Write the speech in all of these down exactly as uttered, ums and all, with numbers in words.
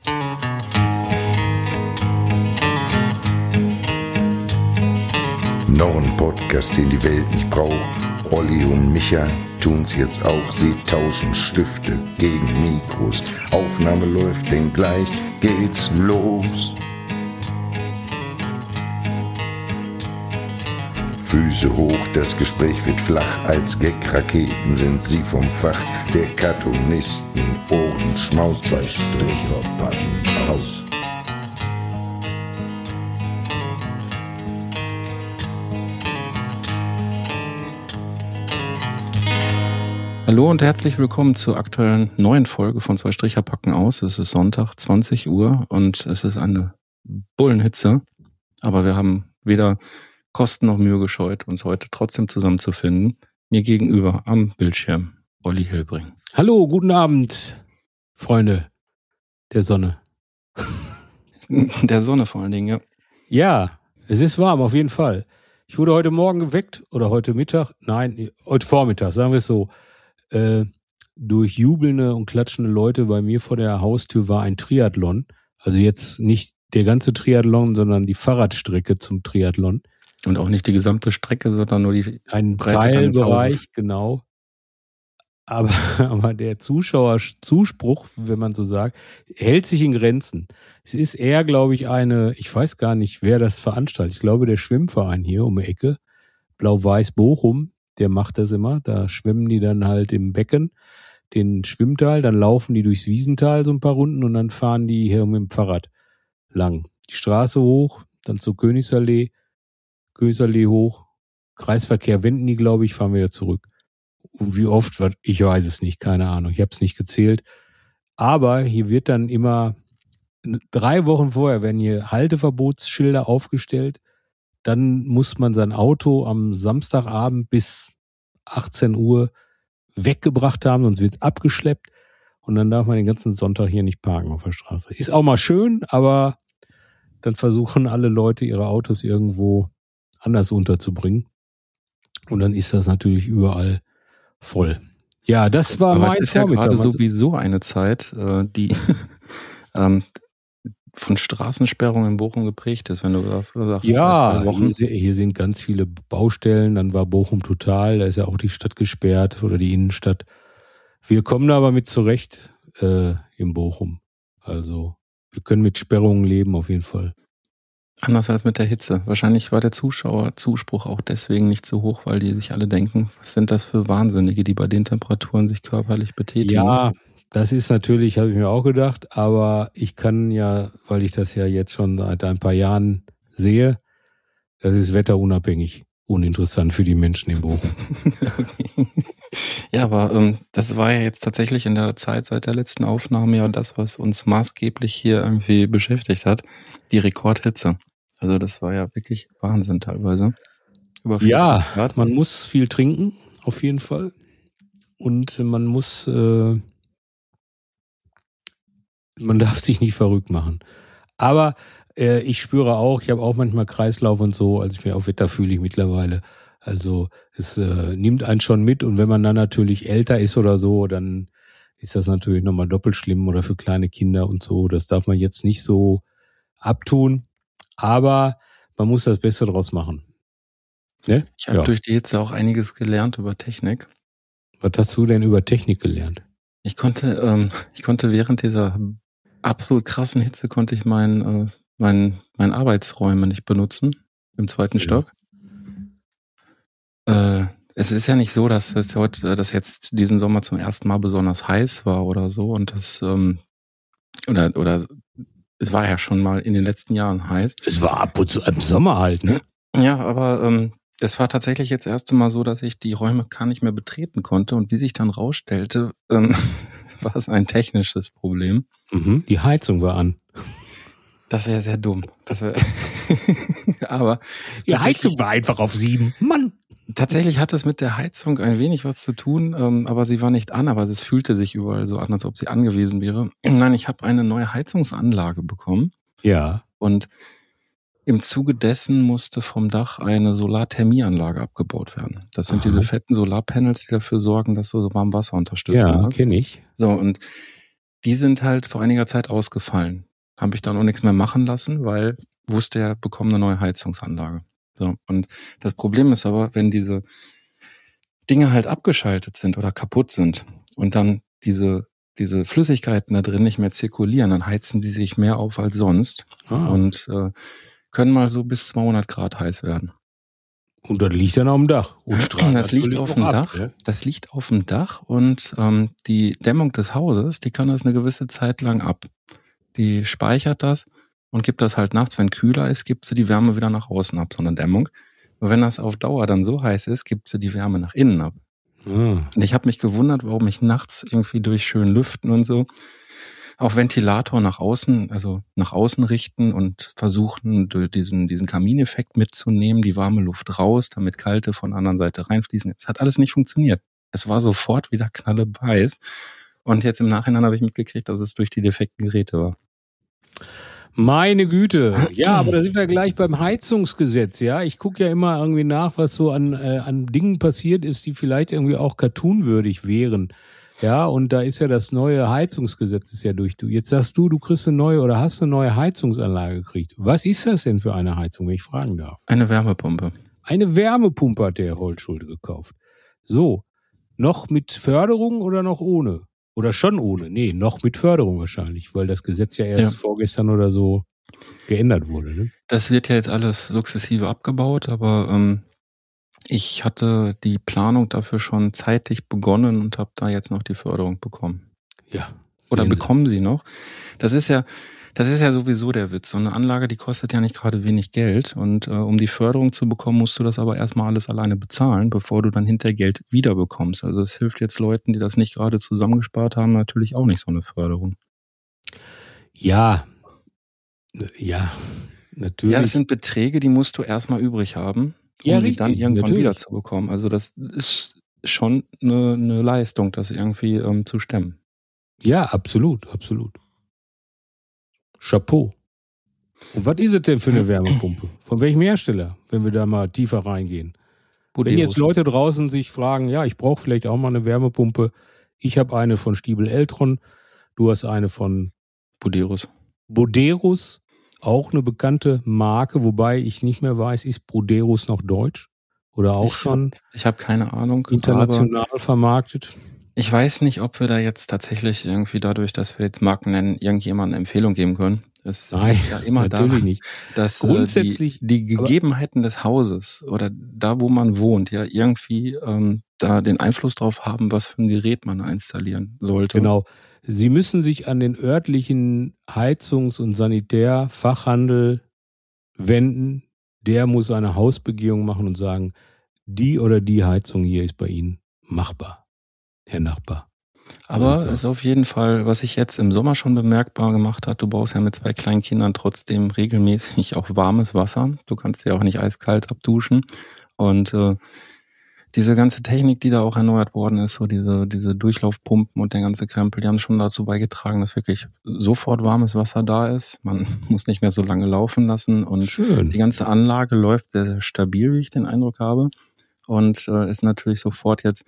Noch ein Podcast, den die Welt nicht braucht. Olli und Micha tun's jetzt auch. Sie tauschen Stifte gegen Mikros. Aufnahme läuft, denn gleich geht's los. Füße hoch, das Gespräch wird flach. Als Gag-Raketen sind sie vom Fach der Cartoonisten. Ohrenschmaus, zwei Stricher packen aus. Hallo und herzlich willkommen zur aktuellen neuen Folge von Zwei Stricher packen aus. Es ist Sonntag, zwanzig Uhr und es ist eine Bullenhitze. Aber wir haben weder Kosten noch Mühe gescheut, uns heute trotzdem zusammenzufinden. Mir gegenüber am Bildschirm Olli Hilbring. Hallo, guten Abend, Freunde der Sonne. Der Sonne vor allen Dingen, ja. Ja, es ist warm, auf jeden Fall. Ich wurde heute Morgen geweckt oder heute Mittag, nein, heute Vormittag, sagen wir es so. Äh, durch jubelnde und klatschende Leute. Bei mir vor der Haustür war ein Triathlon. Also jetzt nicht der ganze Triathlon, sondern die Fahrradstrecke zum Triathlon. Und auch nicht die gesamte Strecke, sondern nur die ein Breite Teilbereich, genau. Aber, aber der Zuschauerzuspruch, wenn man so sagt, hält sich in Grenzen. Es ist eher, glaube ich, eine, ich weiß gar nicht, wer das veranstaltet. Ich glaube, der Schwimmverein hier um die Ecke, Blau-Weiß Bochum, der macht das immer. Da schwimmen die dann halt im Becken, den Schwimmtal, dann laufen die durchs Wiesental so ein paar Runden und dann fahren die hier mit dem Fahrrad lang. Die Straße hoch, dann zur Königsallee, Königsallee hoch, Kreisverkehr wenden die, glaube ich, fahren wieder zurück. Und wie oft, ich weiß es nicht, keine Ahnung, ich habe es nicht gezählt. Aber hier wird dann immer, drei Wochen vorher werden hier Halteverbotsschilder aufgestellt. Dann muss man sein Auto am Samstagabend bis achtzehn Uhr weggebracht haben, sonst wird es abgeschleppt. Und dann darf man den ganzen Sonntag hier nicht parken auf der Straße. Ist auch mal schön, aber dann versuchen alle Leute, ihre Autos irgendwo anders unterzubringen. Und dann ist das natürlich überall voll. Ja, das war aber mein es ist ja Vormittag. gerade sowieso eine Zeit, die ähm, von Straßensperrungen in Bochum geprägt ist, wenn du das sagst. Ja, hier, hier sind ganz viele Baustellen, dann war Bochum total, da ist ja auch die Stadt gesperrt oder die Innenstadt. Wir kommen da aber mit zurecht äh, in Bochum. Also wir können mit Sperrungen leben auf jeden Fall. Anders als mit der Hitze. Wahrscheinlich war der Zuschauerzuspruch auch deswegen nicht so hoch, weil die sich alle denken, was sind das für Wahnsinnige, die bei den Temperaturen sich körperlich betätigen. Ja, das ist natürlich, habe ich mir auch gedacht, aber ich kann ja, weil ich das ja jetzt schon seit ein paar Jahren sehe, das ist wetterunabhängig, uninteressant für die Menschen in Bochum. Okay. Ja, aber ähm, das war ja jetzt tatsächlich in der Zeit seit der letzten Aufnahme ja das, was uns maßgeblich hier irgendwie beschäftigt hat, die Rekordhitze. Also das war ja wirklich Wahnsinn teilweise. Über vierzig ja, Grad. Man muss viel trinken, auf jeden Fall. Und man muss... Äh, Man darf sich nicht verrückt machen. Aber äh, ich spüre auch, ich habe auch manchmal Kreislauf und so, also ich bin auf Wetter fühle ich mittlerweile. Also es äh, nimmt einen schon mit und wenn man dann natürlich älter ist oder so, dann ist das natürlich nochmal doppelt schlimm oder für kleine Kinder und so. Das darf man jetzt nicht so abtun, aber man muss das Beste draus machen. Ne? Ich habe ja. durch die Hitze auch einiges gelernt über Technik. Was hast du denn über Technik gelernt? Ich konnte, ähm, ich konnte während dieser absolut krassen Hitze konnte ich mein, äh, mein, mein Arbeitsräume nicht benutzen im zweiten ja. Stock. Äh, es ist ja nicht so, dass es heute, dass jetzt diesen Sommer zum ersten Mal besonders heiß war oder so und das ähm, oder oder es war ja schon mal in den letzten Jahren heiß. Es war ab und zu im Sommer halt, ne? Ja, aber ähm, es war tatsächlich jetzt das erste Mal so, dass ich die Räume gar nicht mehr betreten konnte und wie sich dann rausstellte, ähm, war es ein technisches Problem. Mhm, die Heizung war an. Das wäre sehr dumm. Das wär aber die Heizung war einfach auf sieben. Mann! Tatsächlich hat es mit der Heizung ein wenig was zu tun, ähm, aber sie war nicht an, aber es fühlte sich überall so an, als ob sie angewiesen wäre. Nein, ich habe eine neue Heizungsanlage bekommen. Ja. Und im Zuge dessen musste vom Dach eine Solarthermieanlage abgebaut werden. Das sind Aha. diese fetten Solarpanels, die dafür sorgen, dass du so warm Wasser unterstützt. Ja, kenne ich. So, und die sind halt vor einiger Zeit ausgefallen. Habe ich dann auch nichts mehr machen lassen, weil wusste er, bekommt eine neue Heizungsanlage. So. Und das Problem ist aber, wenn diese Dinge halt abgeschaltet sind oder kaputt sind und dann diese diese Flüssigkeiten da drin nicht mehr zirkulieren, dann heizen die sich mehr auf als sonst ah. und äh, können mal so bis zweihundert Grad heiß werden. Und das liegt dann auf dem Dach. Und strahlt das liegt auf dem ab, Dach. Ne? Das liegt auf dem Dach und ähm, die Dämmung des Hauses, die kann das eine gewisse Zeit lang ab. Die speichert das und gibt das halt nachts, wenn kühler ist, gibt sie die Wärme wieder nach außen ab, so eine Dämmung. Und wenn das auf Dauer dann so heiß ist, gibt sie die Wärme nach innen ab. Hm. Und ich habe mich gewundert, warum ich nachts irgendwie durch schön lüften und so auch Ventilator nach außen, also nach außen richten und versuchen, diesen diesen Kamineffekt mitzunehmen, die warme Luft raus, damit kalte von der anderen Seite reinfließen. Es hat alles nicht funktioniert. Es war sofort wieder knalleheiß. Und jetzt im Nachhinein habe ich mitgekriegt, dass es durch die defekten Geräte war. Meine Güte. Ja, aber da sind wir gleich beim Heizungsgesetz, ja. Ich gucke ja immer irgendwie nach, was so an, äh, an Dingen passiert ist, die vielleicht irgendwie auch cartoonwürdig wären. Ja, und da ist ja das neue Heizungsgesetz ist ja durch. Du, jetzt sagst du, du kriegst eine neue oder hast eine neue Heizungsanlage gekriegt. Was ist das denn für eine Heizung, wenn ich fragen darf? Eine Wärmepumpe. Eine Wärmepumpe hat der Herr Holtschulte gekauft. So, noch mit Förderung oder noch ohne? Oder schon ohne? Nee, noch mit Förderung wahrscheinlich, weil das Gesetz ja erst ja. vorgestern oder so geändert wurde. Ne? Das wird ja jetzt alles sukzessive abgebaut, aber ähm, ich hatte die Planung dafür schon zeitig begonnen und habe da jetzt noch die Förderung bekommen. Ja. Oder bekommen Sie noch? Das ist ja, das ist ja sowieso der Witz. So eine Anlage, die kostet ja nicht gerade wenig Geld. Und äh, um die Förderung zu bekommen, musst du das aber erstmal alles alleine bezahlen, bevor du dann hinter Geld wiederbekommst. Also es hilft jetzt Leuten, die das nicht gerade zusammengespart haben, natürlich auch nicht so eine Förderung. Ja. Ja, natürlich. Ja, das sind Beträge, die musst du erstmal übrig haben, um ja, sie dann irgendwann natürlich. wieder zu bekommen. Also das ist schon eine, eine Leistung, das irgendwie ähm, zu stemmen. Ja, absolut, absolut. Chapeau. Und was ist es denn für eine Wärmepumpe? Von welchem Hersteller, wenn wir da mal tiefer reingehen? Buderus. Wenn jetzt Leute draußen sich fragen, ja, ich brauche vielleicht auch mal eine Wärmepumpe. Ich habe eine von Stiebel Eltron, du hast eine von Buderus. Buderus, auch eine bekannte Marke, wobei ich nicht mehr weiß, ist Buderus noch deutsch? Oder auch ich schon? Hab, ich habe keine Ahnung. International vermarktet. Ich weiß nicht, ob wir da jetzt tatsächlich irgendwie dadurch, dass wir jetzt Marken nennen, irgendjemandem eine Empfehlung geben können. Es Nein, ist ja immer natürlich da, nicht. dass grundsätzlich die, die Gegebenheiten des Hauses oder da, wo man wohnt, ja irgendwie ähm, da den Einfluss drauf haben, was für ein Gerät man installieren sollte. Genau. Sie müssen sich an den örtlichen Heizungs- und Sanitärfachhandel wenden. Der muss eine Hausbegehung machen und sagen, die oder die Heizung hier ist bei Ihnen machbar, Herr Nachbar. Aber es ist auf jeden Fall, was sich jetzt im Sommer schon bemerkbar gemacht hat, du brauchst ja mit zwei kleinen Kindern trotzdem regelmäßig auch warmes Wasser. Du kannst ja auch nicht eiskalt abduschen. Und äh, diese ganze Technik, die da auch erneuert worden ist, so diese diese Durchlaufpumpen und der ganze Krempel, die haben schon dazu beigetragen, dass wirklich sofort warmes Wasser da ist. Man muss nicht mehr so lange laufen lassen und Schön. Die ganze Anlage läuft sehr, sehr stabil, wie ich den Eindruck habe. Und äh, ist natürlich sofort jetzt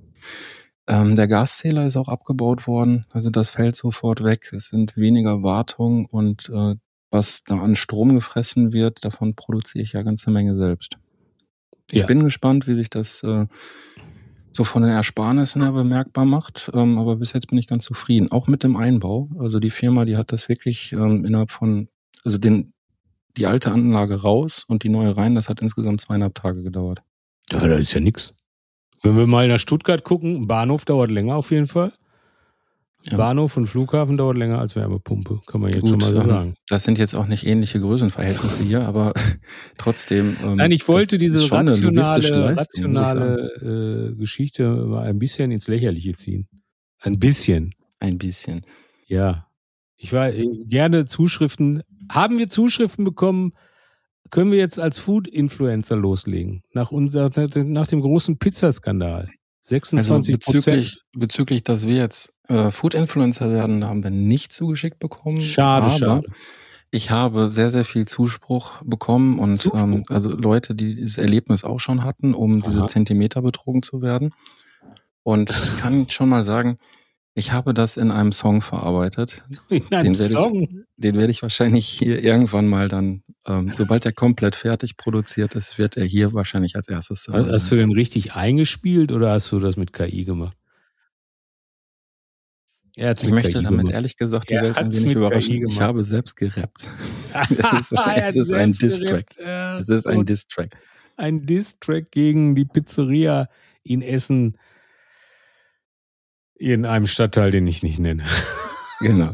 Ähm, der Gaszähler ist auch abgebaut worden, also das fällt sofort weg. Es sind weniger Wartungen und äh, was da an Strom gefressen wird, davon produziere ich ja ganze Menge selbst. Ich Ja. bin gespannt, wie sich das äh, so von den Ersparnissen her bemerkbar macht, ähm, aber bis jetzt bin ich ganz zufrieden. Auch mit dem Einbau. Also die Firma, die hat das wirklich ähm, innerhalb von, also den die alte Anlage raus und die neue rein, das hat insgesamt zweieinhalb Tage gedauert. Ja, das ist ja nix. Wenn wir mal nach Stuttgart gucken, Bahnhof dauert länger auf jeden Fall. Ja. Bahnhof und Flughafen dauert länger als Wärmepumpe, kann man jetzt Gut, schon mal so ähm, sagen. das sind jetzt auch nicht ähnliche Größenverhältnisse hier, aber trotzdem. Ähm, Nein, ich wollte das diese ist schon eine logistische rationale, Leistung, muss ich sagen. rationale äh, Geschichte mal ein bisschen ins Lächerliche ziehen. Ein bisschen, Ein bisschen. ja. Ich war äh, gerne Zuschriften. Haben wir Zuschriften bekommen? Können wir jetzt als Food-Influencer loslegen? Nach unser, nach dem großen Pizzaskandal. Also sechsundzwanzig Prozent. bezüglich, bezüglich, dass wir jetzt äh, Food-Influencer werden, haben wir nicht zugeschickt bekommen. Schade, aber schade. Ich habe sehr, sehr viel Zuspruch bekommen und Zuspruch? Ähm, also Leute, die dieses Erlebnis auch schon hatten, um Aha. diese Zentimeter betrogen zu werden. Und ich kann schon mal sagen, Ich habe das in einem Song verarbeitet. In einem Den werde Song? ich, den werde ich wahrscheinlich hier irgendwann mal dann, ähm, sobald er komplett fertig produziert ist, wird er hier wahrscheinlich als erstes zu Hast, hören hast sein. du den richtig eingespielt oder hast du das mit K I gemacht? Er hat's Ich mit möchte K I damit gemacht. ehrlich gesagt die Er Welt ein hat's wenig mit K I überraschen. Ich gemacht. habe selbst gerappt. Es ist, Er es hat ist ein selbst Diss-Track. gerappt. Ja, Es ist ein gut. Diss-Track. Ein Diss-Track gegen die Pizzeria in Essen in einem Stadtteil, den ich nicht nenne. Genau.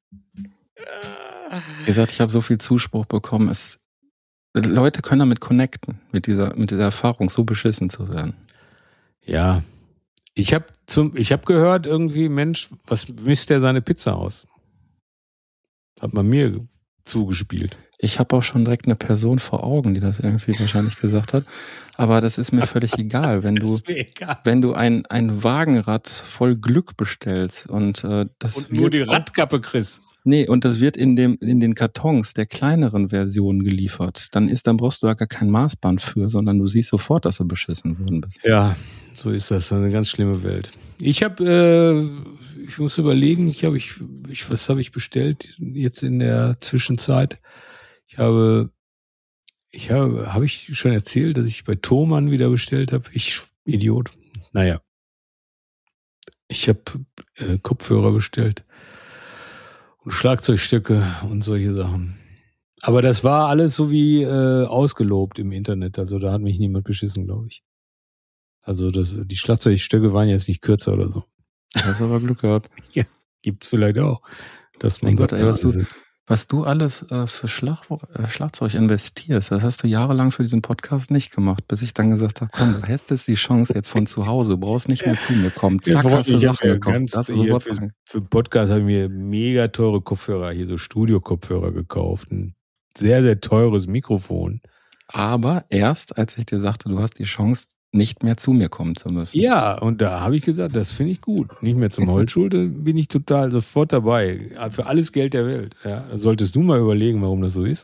Wie gesagt, ich habe so viel Zuspruch bekommen. Es, Leute können damit connecten, mit dieser, mit dieser Erfahrung, so beschissen zu werden. Ja, ich habe zum, ich habe gehört irgendwie, Mensch, was misst der seine Pizza aus? Hat man mir zugespielt. Ich habe auch schon direkt eine Person vor Augen, die das irgendwie wahrscheinlich gesagt hat. Aber das ist mir völlig egal, wenn du, Ist mir egal. wenn du ein, ein Wagenrad voll Glück bestellst und äh, das Und nur wird die auch- Radkappe kriegst. Nee, und das wird in dem in den Kartons der kleineren Version geliefert. Dann ist, dann brauchst du da gar kein Maßband für, sondern du siehst sofort, dass du beschissen worden bist. Ja, so ist das. Eine ganz schlimme Welt. Ich habe, äh, ich muss überlegen, ich habe, ich, ich, was habe ich bestellt jetzt in der Zwischenzeit? Ich habe, ich habe, habe ich schon erzählt, dass ich bei Thomann wieder bestellt habe? Ich, Idiot. Naja. Ich habe äh, Kopfhörer bestellt und Schlagzeugstöcke und solche Sachen. Aber das war alles so wie äh, ausgelobt im Internet. Also da hat mich niemand beschissen, glaube ich. Also das, die Schlagzeugstöcke waren jetzt nicht kürzer oder so. Du hast aber Glück gehabt. Gibt's vielleicht auch. Dass man Mein Gott, sagt, ey, was du, sind. was du alles äh, für Schlag, äh, Schlagzeug investierst, das hast du jahrelang für diesen Podcast nicht gemacht, bis ich dann gesagt habe, komm, du hättest die Chance jetzt von zu Hause, du brauchst nicht mehr zu mir kommen. Zack, Ja, hast du ich hab Sachen ja gekauft. ganz- Das ist hier sofort für, Sachen. für den Podcast habe ich mir mega teure Kopfhörer, hier so Studio-Kopfhörer gekauft. Ein sehr, sehr teures Mikrofon. Aber erst, als ich dir sagte, du hast die Chance, nicht mehr zu mir kommen zu müssen. Ja, und da habe ich gesagt, das finde ich gut. Nicht mehr zum Holzschule bin ich total sofort dabei. Für alles Geld der Welt. Ja, da solltest du mal überlegen, warum das so ist.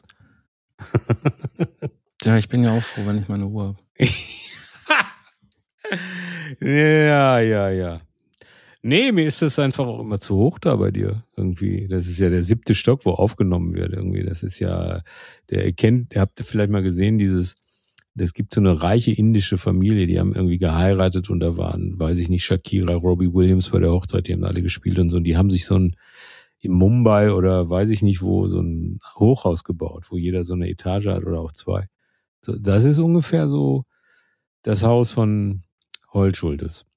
Ja, ich bin ja auch froh, wenn ich meine Ruhe habe. Ja, ja, ja. Nee, mir ist das einfach auch immer zu hoch da bei dir irgendwie. Das ist ja der siebte Stock, wo aufgenommen wird irgendwie. Das ist ja, der erkennt, ihr habt vielleicht mal gesehen, dieses, das gibt so eine reiche indische Familie, die haben irgendwie geheiratet und da waren, weiß ich nicht, Shakira, Robbie Williams bei der Hochzeit, die haben alle gespielt und so. Und die haben sich so ein, in Mumbai oder weiß ich nicht wo, so ein Hochhaus gebaut, wo jeder so eine Etage hat oder auch zwei. So, das ist ungefähr so das Haus von Holtschultes.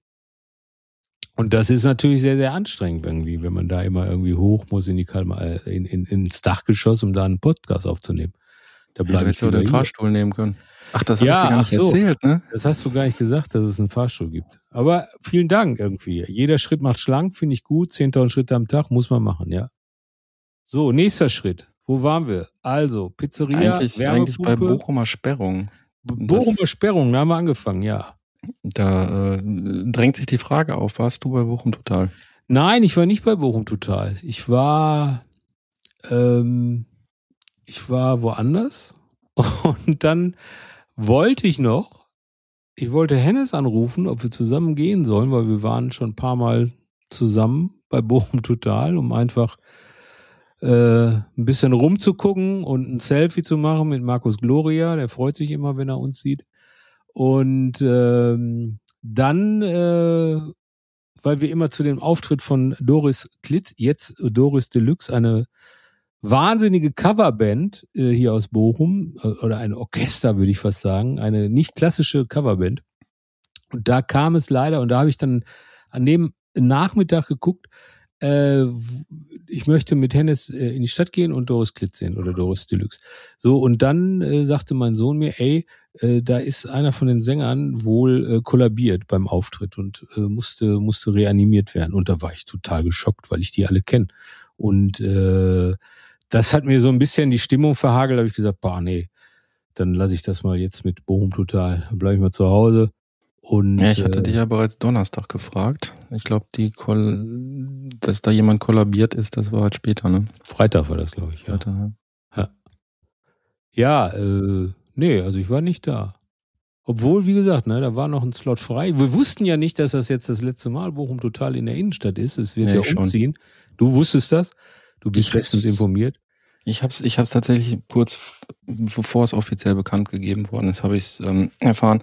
Und das ist natürlich sehr, sehr anstrengend irgendwie, wenn man da immer irgendwie hoch muss in die Kalmar, äh, in, in, ins Dachgeschoss, um da einen Podcast aufzunehmen. Da Ja, du bleibe ich hättest ja wieder den hier. Fahrstuhl nehmen können. Ach, das habe Ja, ich dir gar ach nicht so. erzählt, ne? Das hast du gar nicht gesagt, dass es einen Fahrstuhl gibt. Aber vielen Dank irgendwie. Jeder Schritt macht schlank, finde ich gut. zehntausend Schritte am Tag muss man machen, ja. So, nächster Schritt. Wo waren wir? Also, Pizzeria, Eigentlich, eigentlich bei Wärmepumpe. Bochumer Sperrung. Bochumer Sperrung, da haben wir angefangen, ja. Da äh, drängt sich die Frage auf, warst du bei Bochum Total? Nein, ich war nicht bei Bochum Total. Ich war, ähm, ich war woanders. Und dann wollte ich noch, ich wollte Hennes anrufen, ob wir zusammen gehen sollen, weil wir waren schon ein paar Mal zusammen bei Bochum Total, um einfach äh, ein bisschen rumzugucken und ein Selfie zu machen mit Markus Gloria. Der freut sich immer, wenn er uns sieht. Und ähm, dann, äh, weil wir immer zu dem Auftritt von Doris Klitt, jetzt Doris Deluxe, eine wahnsinnige Coverband äh, hier aus Bochum, äh, oder ein Orchester, würde ich fast sagen, eine nicht klassische Coverband. Und da kam es leider, und da habe ich dann an dem Nachmittag geguckt, äh, ich möchte mit Hennes äh, in die Stadt gehen und Doris Klitt sehen oder Doris Deluxe. So, und dann äh, sagte mein Sohn mir, ey, äh, da ist einer von den Sängern wohl äh, kollabiert beim Auftritt und äh, musste musste reanimiert werden. Und da war ich total geschockt, weil ich die alle kenne. Und äh, das hat mir so ein bisschen die Stimmung verhagelt. Da habe ich gesagt, boah, nee, dann lasse ich das mal jetzt mit Bochum Total. Dann bleibe ich mal zu Hause. Und, Ja, ich hatte äh, dich ja bereits Donnerstag gefragt. Ich glaube, die Koll- dass da jemand kollabiert ist, das war halt später, ne? Freitag war das, glaube ich. Ja, Freitag, ja. ja äh, nee, also ich war nicht da. Obwohl, wie gesagt, ne, da war noch ein Slot frei. Wir wussten ja nicht, dass das jetzt das letzte Mal Bochum Total in der Innenstadt ist. Es wird Nee, ja ich schon. umziehen. Du wusstest das? Du bist Ich bestens hab's- informiert. Ich habe es ich hab's tatsächlich kurz, bevor es offiziell bekannt gegeben worden ist, habe ich es ähm, erfahren.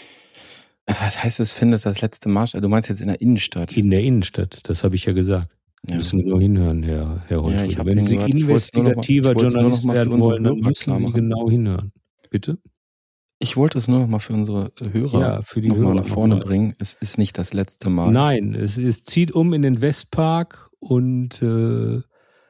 Was heißt, es findet das letzte Mal statt? Du meinst jetzt in der Innenstadt? In der Innenstadt, das habe ich ja gesagt. Wir Ja. müssen genau hinhören, Herr, Herr Holschulze. ich hab Wenn ihn Sie gehört. Ich wollt's nur noch mal- investigativer ich wollt's nur noch Journalist mal für werden unsere wollen, dann Hörer müssen klar Sie machen. genau hinhören. Bitte? Ich wollte es nur noch mal für unsere Hörer Ja, für die nochmal Hörer nach vorne nochmal. bringen. Es ist nicht das letzte Mal. Nein, es, es zieht um in den Westpark und äh,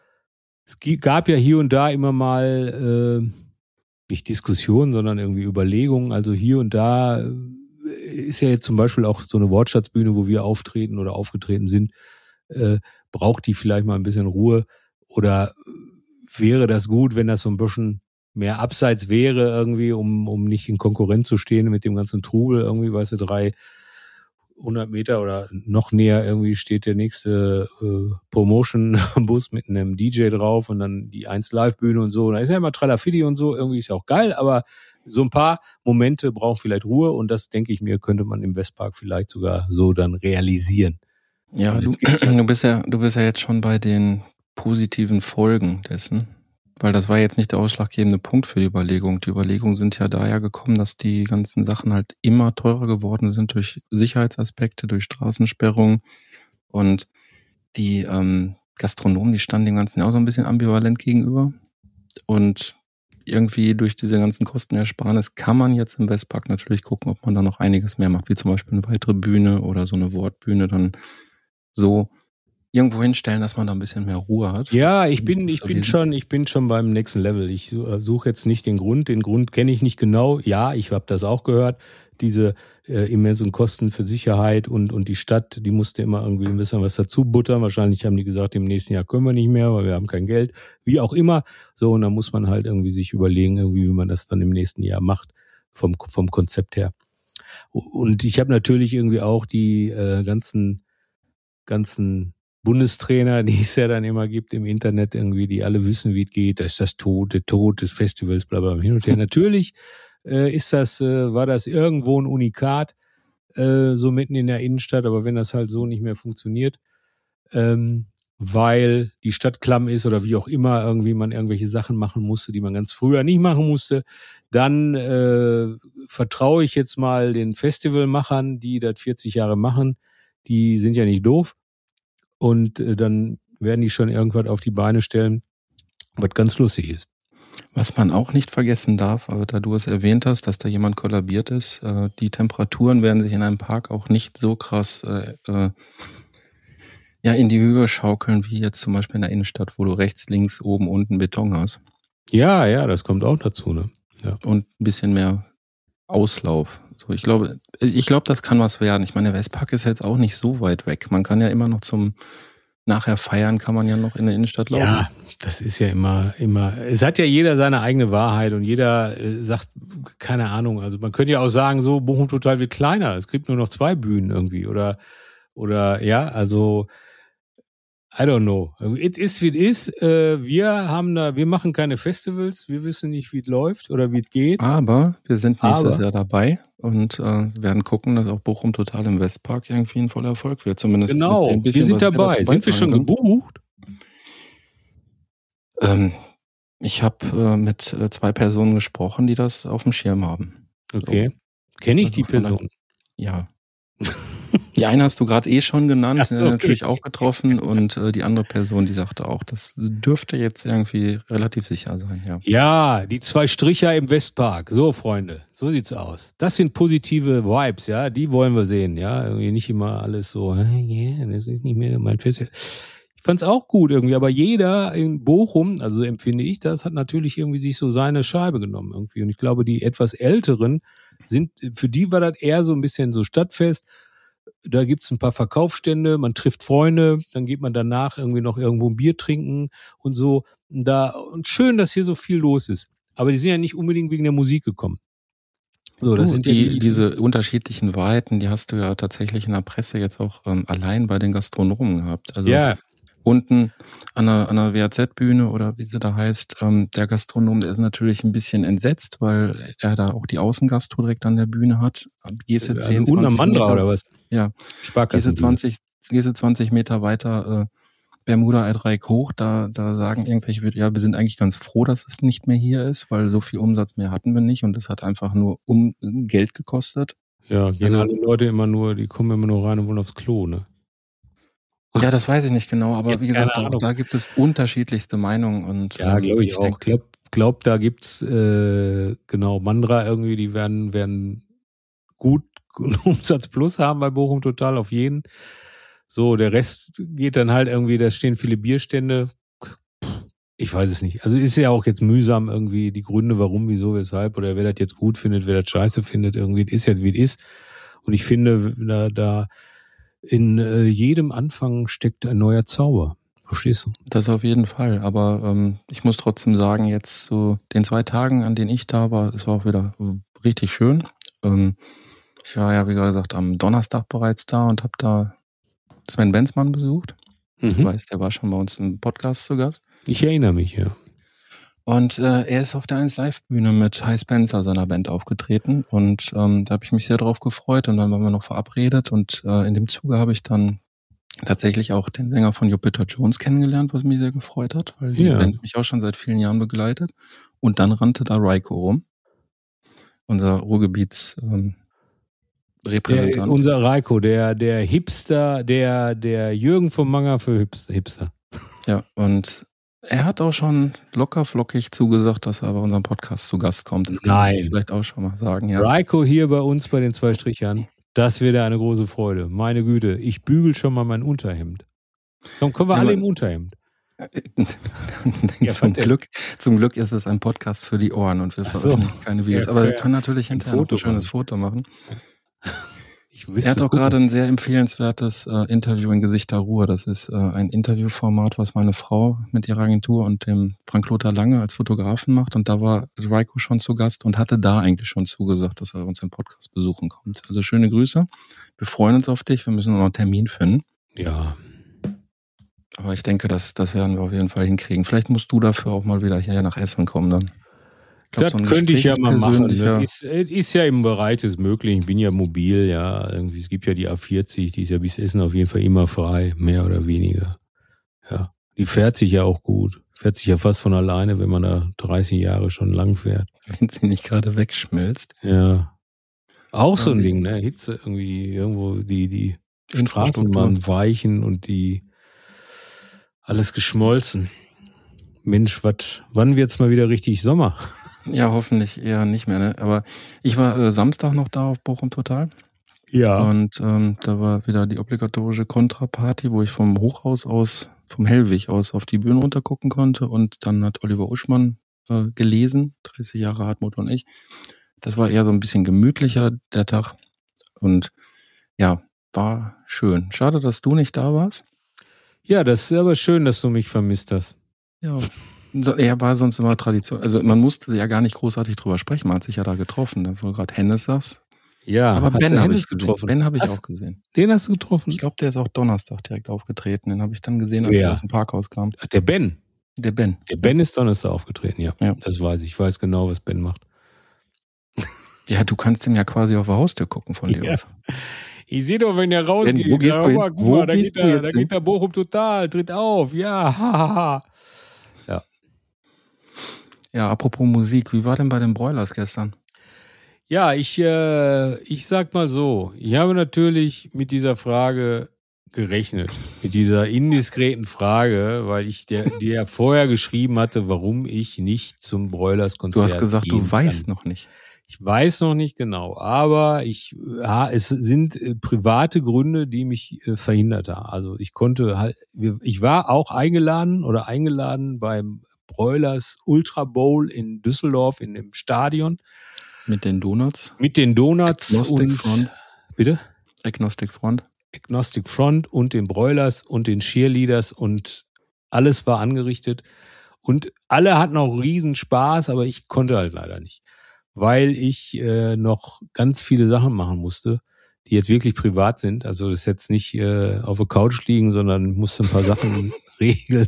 es gi- gab ja hier und da immer mal äh, nicht Diskussionen, sondern irgendwie Überlegungen. Also hier und da äh, ist ja jetzt zum Beispiel auch so eine Wortschatzbühne, wo wir auftreten oder aufgetreten sind. Äh, braucht die vielleicht mal ein bisschen Ruhe? Oder wäre das gut, wenn das so ein bisschen mehr abseits wäre irgendwie, um, um nicht in Konkurrenz zu stehen mit dem ganzen Trubel irgendwie, weißt du, dreihundert Meter oder noch näher irgendwie steht der nächste äh, Promotion-Bus mit einem D J drauf und dann die eins Live-Bühne und so. Da ist ja immer Tralafidi und so, irgendwie ist ja auch geil, aber so ein paar Momente brauchen vielleicht Ruhe und das, denke ich mir, könnte man im Westpark vielleicht sogar so dann realisieren. Ja, Und du, jetzt gibt's ja- du bist ja, du bist ja jetzt schon bei den positiven Folgen dessen. Weil das war jetzt nicht der ausschlaggebende Punkt für die Überlegung. Die Überlegungen sind ja daher gekommen, dass die ganzen Sachen halt immer teurer geworden sind durch Sicherheitsaspekte, durch Straßensperrungen. Und die ähm, Gastronomen, die standen dem Ganzen ja auch so ein bisschen ambivalent gegenüber. Und irgendwie durch diese ganzen Kostenersparnis kann man jetzt im Westpark natürlich gucken, ob man da noch einiges mehr macht, wie zum Beispiel eine weitere Bühne oder so eine Wortbühne dann so irgendwo hinstellen, dass man da ein bisschen mehr Ruhe hat. Ja, ich bin, ich zu bin lesen. schon, ich bin schon beim nächsten Level. Ich suche jetzt nicht den Grund. Den Grund kenne ich nicht genau. Ja, ich habe das auch gehört. Diese äh, immensen Kosten für Sicherheit und und die Stadt, die musste immer irgendwie ein bisschen was dazu buttern. Wahrscheinlich haben die gesagt, im nächsten Jahr können wir nicht mehr, weil wir haben kein Geld. Wie auch immer. So, und dann muss man halt irgendwie sich überlegen, irgendwie, wie man das dann im nächsten Jahr macht vom vom Konzept her. Und ich habe natürlich irgendwie auch die äh, ganzen ganzen Bundestrainer, die es ja dann immer gibt im Internet irgendwie, die alle wissen, wie es geht, das ist das Tod, der Tod des Festivals, bla bla hin und her. Natürlich äh, ist das, äh, war das irgendwo ein Unikat, äh, so mitten in der Innenstadt, aber wenn das halt so nicht mehr funktioniert, ähm, weil die Stadt klamm ist oder wie auch immer irgendwie man irgendwelche Sachen machen musste, die man ganz früher nicht machen musste, dann äh, vertraue ich jetzt mal den Festivalmachern, die das vierzig Jahre machen, die sind ja nicht doof. Und äh, dann werden die schon irgendwas auf die Beine stellen, was ganz lustig ist. Was man auch nicht vergessen darf, aber da du es erwähnt hast, dass da jemand kollabiert ist, äh, die Temperaturen werden sich in einem Park auch nicht so krass äh, äh, ja in die Höhe schaukeln, wie jetzt zum Beispiel in der Innenstadt, wo du rechts, links, oben, unten Beton hast. Ja, ja, das kommt auch dazu, ne? Ja. Und ein bisschen mehr Auslauf. So, ich glaube, ich glaube, das kann was werden. Ich meine, der Westpark ist jetzt auch nicht so weit weg. Man kann ja immer noch zum nachher feiern, kann man ja noch in der Innenstadt laufen. Ja, das ist ja immer, immer, es hat ja jeder seine eigene Wahrheit und jeder äh, sagt, keine Ahnung, also man könnte ja auch sagen, so, Bochum Total wird kleiner, es gibt nur noch zwei Bühnen irgendwie oder, oder, ja, also, I don't know. It is, wie it is. Äh, wir haben da, wir machen keine Festivals, wir wissen nicht, wie es läuft oder wie es geht. Aber wir sind nächstes Aber- Jahr dabei und äh, werden gucken, dass auch Bochum Total im Westpark irgendwie ein voller Erfolg wird. Zumindest Genau, mit dem bisschen, wir sind was dazu dabei. Sind wir schon beitragen können. gebucht? Ähm, ich habe äh, mit äh, zwei Personen gesprochen, die das auf dem Schirm haben. Okay. Kenne ich Also die von Person? Ja. Die eine hast du gerade eh schon genannt, Ach so, äh, okay. natürlich auch getroffen und äh, die andere Person, die sagte auch, das dürfte jetzt irgendwie relativ sicher sein, ja. Ja, die zwei Stricher im Westpark. So, Freunde, so sieht's aus. Das sind positive Vibes, ja, die wollen wir sehen, ja. Irgendwie nicht immer alles so, yeah, das ist nicht mehr mein Festival. Ich fand's auch gut irgendwie, aber jeder in Bochum, also so empfinde ich das, hat natürlich irgendwie sich so seine Scheibe genommen irgendwie. Und ich glaube, die etwas Älteren sind, für die war das eher so ein bisschen so Stadtfest. Da gibt's ein paar Verkaufsstände, man trifft Freunde, dann geht man danach irgendwie noch irgendwo ein Bier trinken und so. Und da, und schön, dass hier so viel los ist. Aber die sind ja nicht unbedingt wegen der Musik gekommen. So, das Oh, sind die, ja die, diese unterschiedlichen Weiten, die hast du ja tatsächlich in der Presse jetzt auch ähm, allein bei den Gastronomen gehabt. Also ja, unten an der, an der W A Z-Bühne oder wie sie da heißt, ähm, der Gastronom, der ist natürlich ein bisschen entsetzt, weil er da auch die Außengastro direkt an der Bühne hat. Gehst du zehn, Unten am zwanzig Mandra Meter, oder was? Ja, gehst du zwanzig, gehst du zwanzig Meter weiter, äh, Bermuda-Dreieck hoch, da, da sagen irgendwelche, ja, wir sind eigentlich ganz froh, dass es nicht mehr hier ist, weil so viel Umsatz mehr hatten wir nicht und es hat einfach nur um Geld gekostet. Ja, gehen also, alle Leute immer nur, die kommen immer nur rein und wollen aufs Klo, ne? Ja, das weiß ich nicht genau, aber ja, wie gesagt, auch da gibt es unterschiedlichste Meinungen und ja, ähm, glaube ich, ich auch. Ich glaube, glaub, da gibt's äh, genau Mandra irgendwie, die werden werden gut Umsatz plus haben bei Bochum Total auf jeden. So, der Rest geht dann halt irgendwie, da stehen viele Bierstände. Ich weiß es nicht. Also ist ja auch jetzt mühsam irgendwie die Gründe, warum, wieso, weshalb oder wer das jetzt gut findet, wer das scheiße findet, irgendwie ist jetzt wie es ist. Und ich finde, da, da in äh, jedem Anfang steckt ein neuer Zauber. Verstehst du? Das auf jeden Fall. Aber ähm, ich muss trotzdem sagen, jetzt so den zwei Tagen, an denen ich da war, es war auch wieder richtig schön. Ähm, ich war ja, wie gesagt, am Donnerstag bereits da und habe da Sven Benzmann besucht. Mhm. Ich weiß, der war schon bei uns im Podcast zu Gast. Ich erinnere mich, ja. Und äh, er ist auf der eins Live Bühne mit High Spencer, seiner Band, aufgetreten. Und ähm, da habe ich mich sehr drauf gefreut. Und dann waren wir noch verabredet. Und äh, in dem Zuge habe ich dann tatsächlich auch den Sänger von Jupiter Jones kennengelernt, was mich sehr gefreut hat, weil die ja. Band mich auch schon seit vielen Jahren begleitet. Und dann rannte da Raiko rum, unser Ruhrgebiets ähm, Repräsentant. Der, unser Raiko, der, der Hipster, der, der Jürgen vom Manga für Hipster. Ja, und er hat auch schon locker flockig zugesagt, dass er bei unserem Podcast zu Gast kommt. Das kann Nein. ich vielleicht auch schon mal sagen. Ja. Raiko hier bei uns bei den zwei Strichern, das wäre eine große Freude. Meine Güte, ich bügel schon mal mein Unterhemd. Dann kommen wir ja, alle im Unterhemd. ja, zum, Glück, zum Glück ist es ein Podcast für die Ohren und wir veröffentlichen so. keine Videos. Ja, aber wir können natürlich hinterher ein, ein schönes Foto machen. Er hat auch gerade ein sehr empfehlenswertes äh, Interview in Gesichter Ruhe. Das ist äh, ein Interviewformat, was meine Frau mit ihrer Agentur und dem Frank-Lothar Lange als Fotografen macht. Und da war Raiko schon zu Gast und hatte da eigentlich schon zugesagt, dass er uns im Podcast besuchen kommt. Also schöne Grüße. Wir freuen uns auf dich. Wir müssen noch einen Termin finden. Ja. Aber ich denke, das, das werden wir auf jeden Fall hinkriegen. Vielleicht musst du dafür auch mal wieder hier nach Essen kommen dann. Ich glaub, das so könnte ich ja mal machen. Das ist, ist ja im Bereich des Möglichen. Ich bin ja mobil, ja. Irgendwie, es gibt ja die A vierzig, die ist ja bis Essen auf jeden Fall immer frei, mehr oder weniger. Ja. Die fährt sich ja auch gut. Fährt sich ja fast von alleine, wenn man da dreißig Jahre schon lang fährt. Wenn sie nicht gerade wegschmilzt. Ja. Auch so ein ja, Ding, ne? Hitze irgendwie, irgendwo die, die Straßenbahn weichen und die alles geschmolzen. Mensch, wat, wann wird's mal wieder richtig Sommer? Ja, hoffentlich eher nicht mehr, ne? Aber ich war äh, Samstag noch da auf Bochum Total. Ja. Und ähm, da war wieder die obligatorische Kontraparty, wo ich vom Hochhaus aus, vom Hellwig aus auf die Bühne runtergucken konnte. Und dann hat Oliver Uschmann äh, gelesen, dreißig Jahre Hartmut und ich. Das war eher so ein bisschen gemütlicher, der Tag. Und ja, war schön. Schade, dass du nicht da warst. Ja, das ist aber schön, dass du mich vermisst hast. Ja. Er war sonst immer Tradition. Also man musste ja gar nicht großartig drüber sprechen. Man hat sich ja da getroffen, wo du gerade Hennes sagst. Ja, aber Ben habe ich gesehen. Getroffen? Ben habe ich hast, auch gesehen. Den hast du getroffen? Ich glaube, der ist auch Donnerstag direkt aufgetreten. Den habe ich dann gesehen, als ja. er aus dem Parkhaus kam. Der Ben? Der Ben. Der Ben ist Donnerstag aufgetreten, ja. ja. Das weiß ich. Ich weiß genau, was Ben macht. Ja, du kannst ihm ja quasi auf der Haustür gucken von dir ja. aus. Ich sehe doch, wenn der rausgeht. Ben, wo gehst da, du hin? Mal, wo mal, da gehst geht du da, jetzt da geht der Bochum Total, tritt auf. Ja, hahaha. Ja. Ja, apropos Musik, wie war denn bei den Broilers gestern? Ja, ich, äh, ich sag mal so, ich habe natürlich mit dieser Frage gerechnet, mit dieser indiskreten Frage, weil ich dir, dir ja vorher geschrieben hatte, warum ich nicht zum Broilers-Konzert Du hast gesagt, du kann. weißt noch nicht. Ich weiß noch nicht genau, aber ich, ja, es sind äh, private Gründe, die mich äh, verhindert haben. Also ich konnte halt, ich war auch eingeladen oder eingeladen beim Broilers Ultra Bowl in Düsseldorf in dem Stadion. Mit den Donuts? Mit den Donuts Agnostic und Front. Bitte? Agnostic Front. Agnostic Front und den Broilers und den Cheerleaders und alles war angerichtet. Und alle hatten auch riesen Spaß, aber ich konnte halt leider nicht. Weil ich äh, noch ganz viele Sachen machen musste. die jetzt wirklich privat sind. Also das ist jetzt nicht äh, auf der Couch liegen, sondern musste ein paar Sachen regeln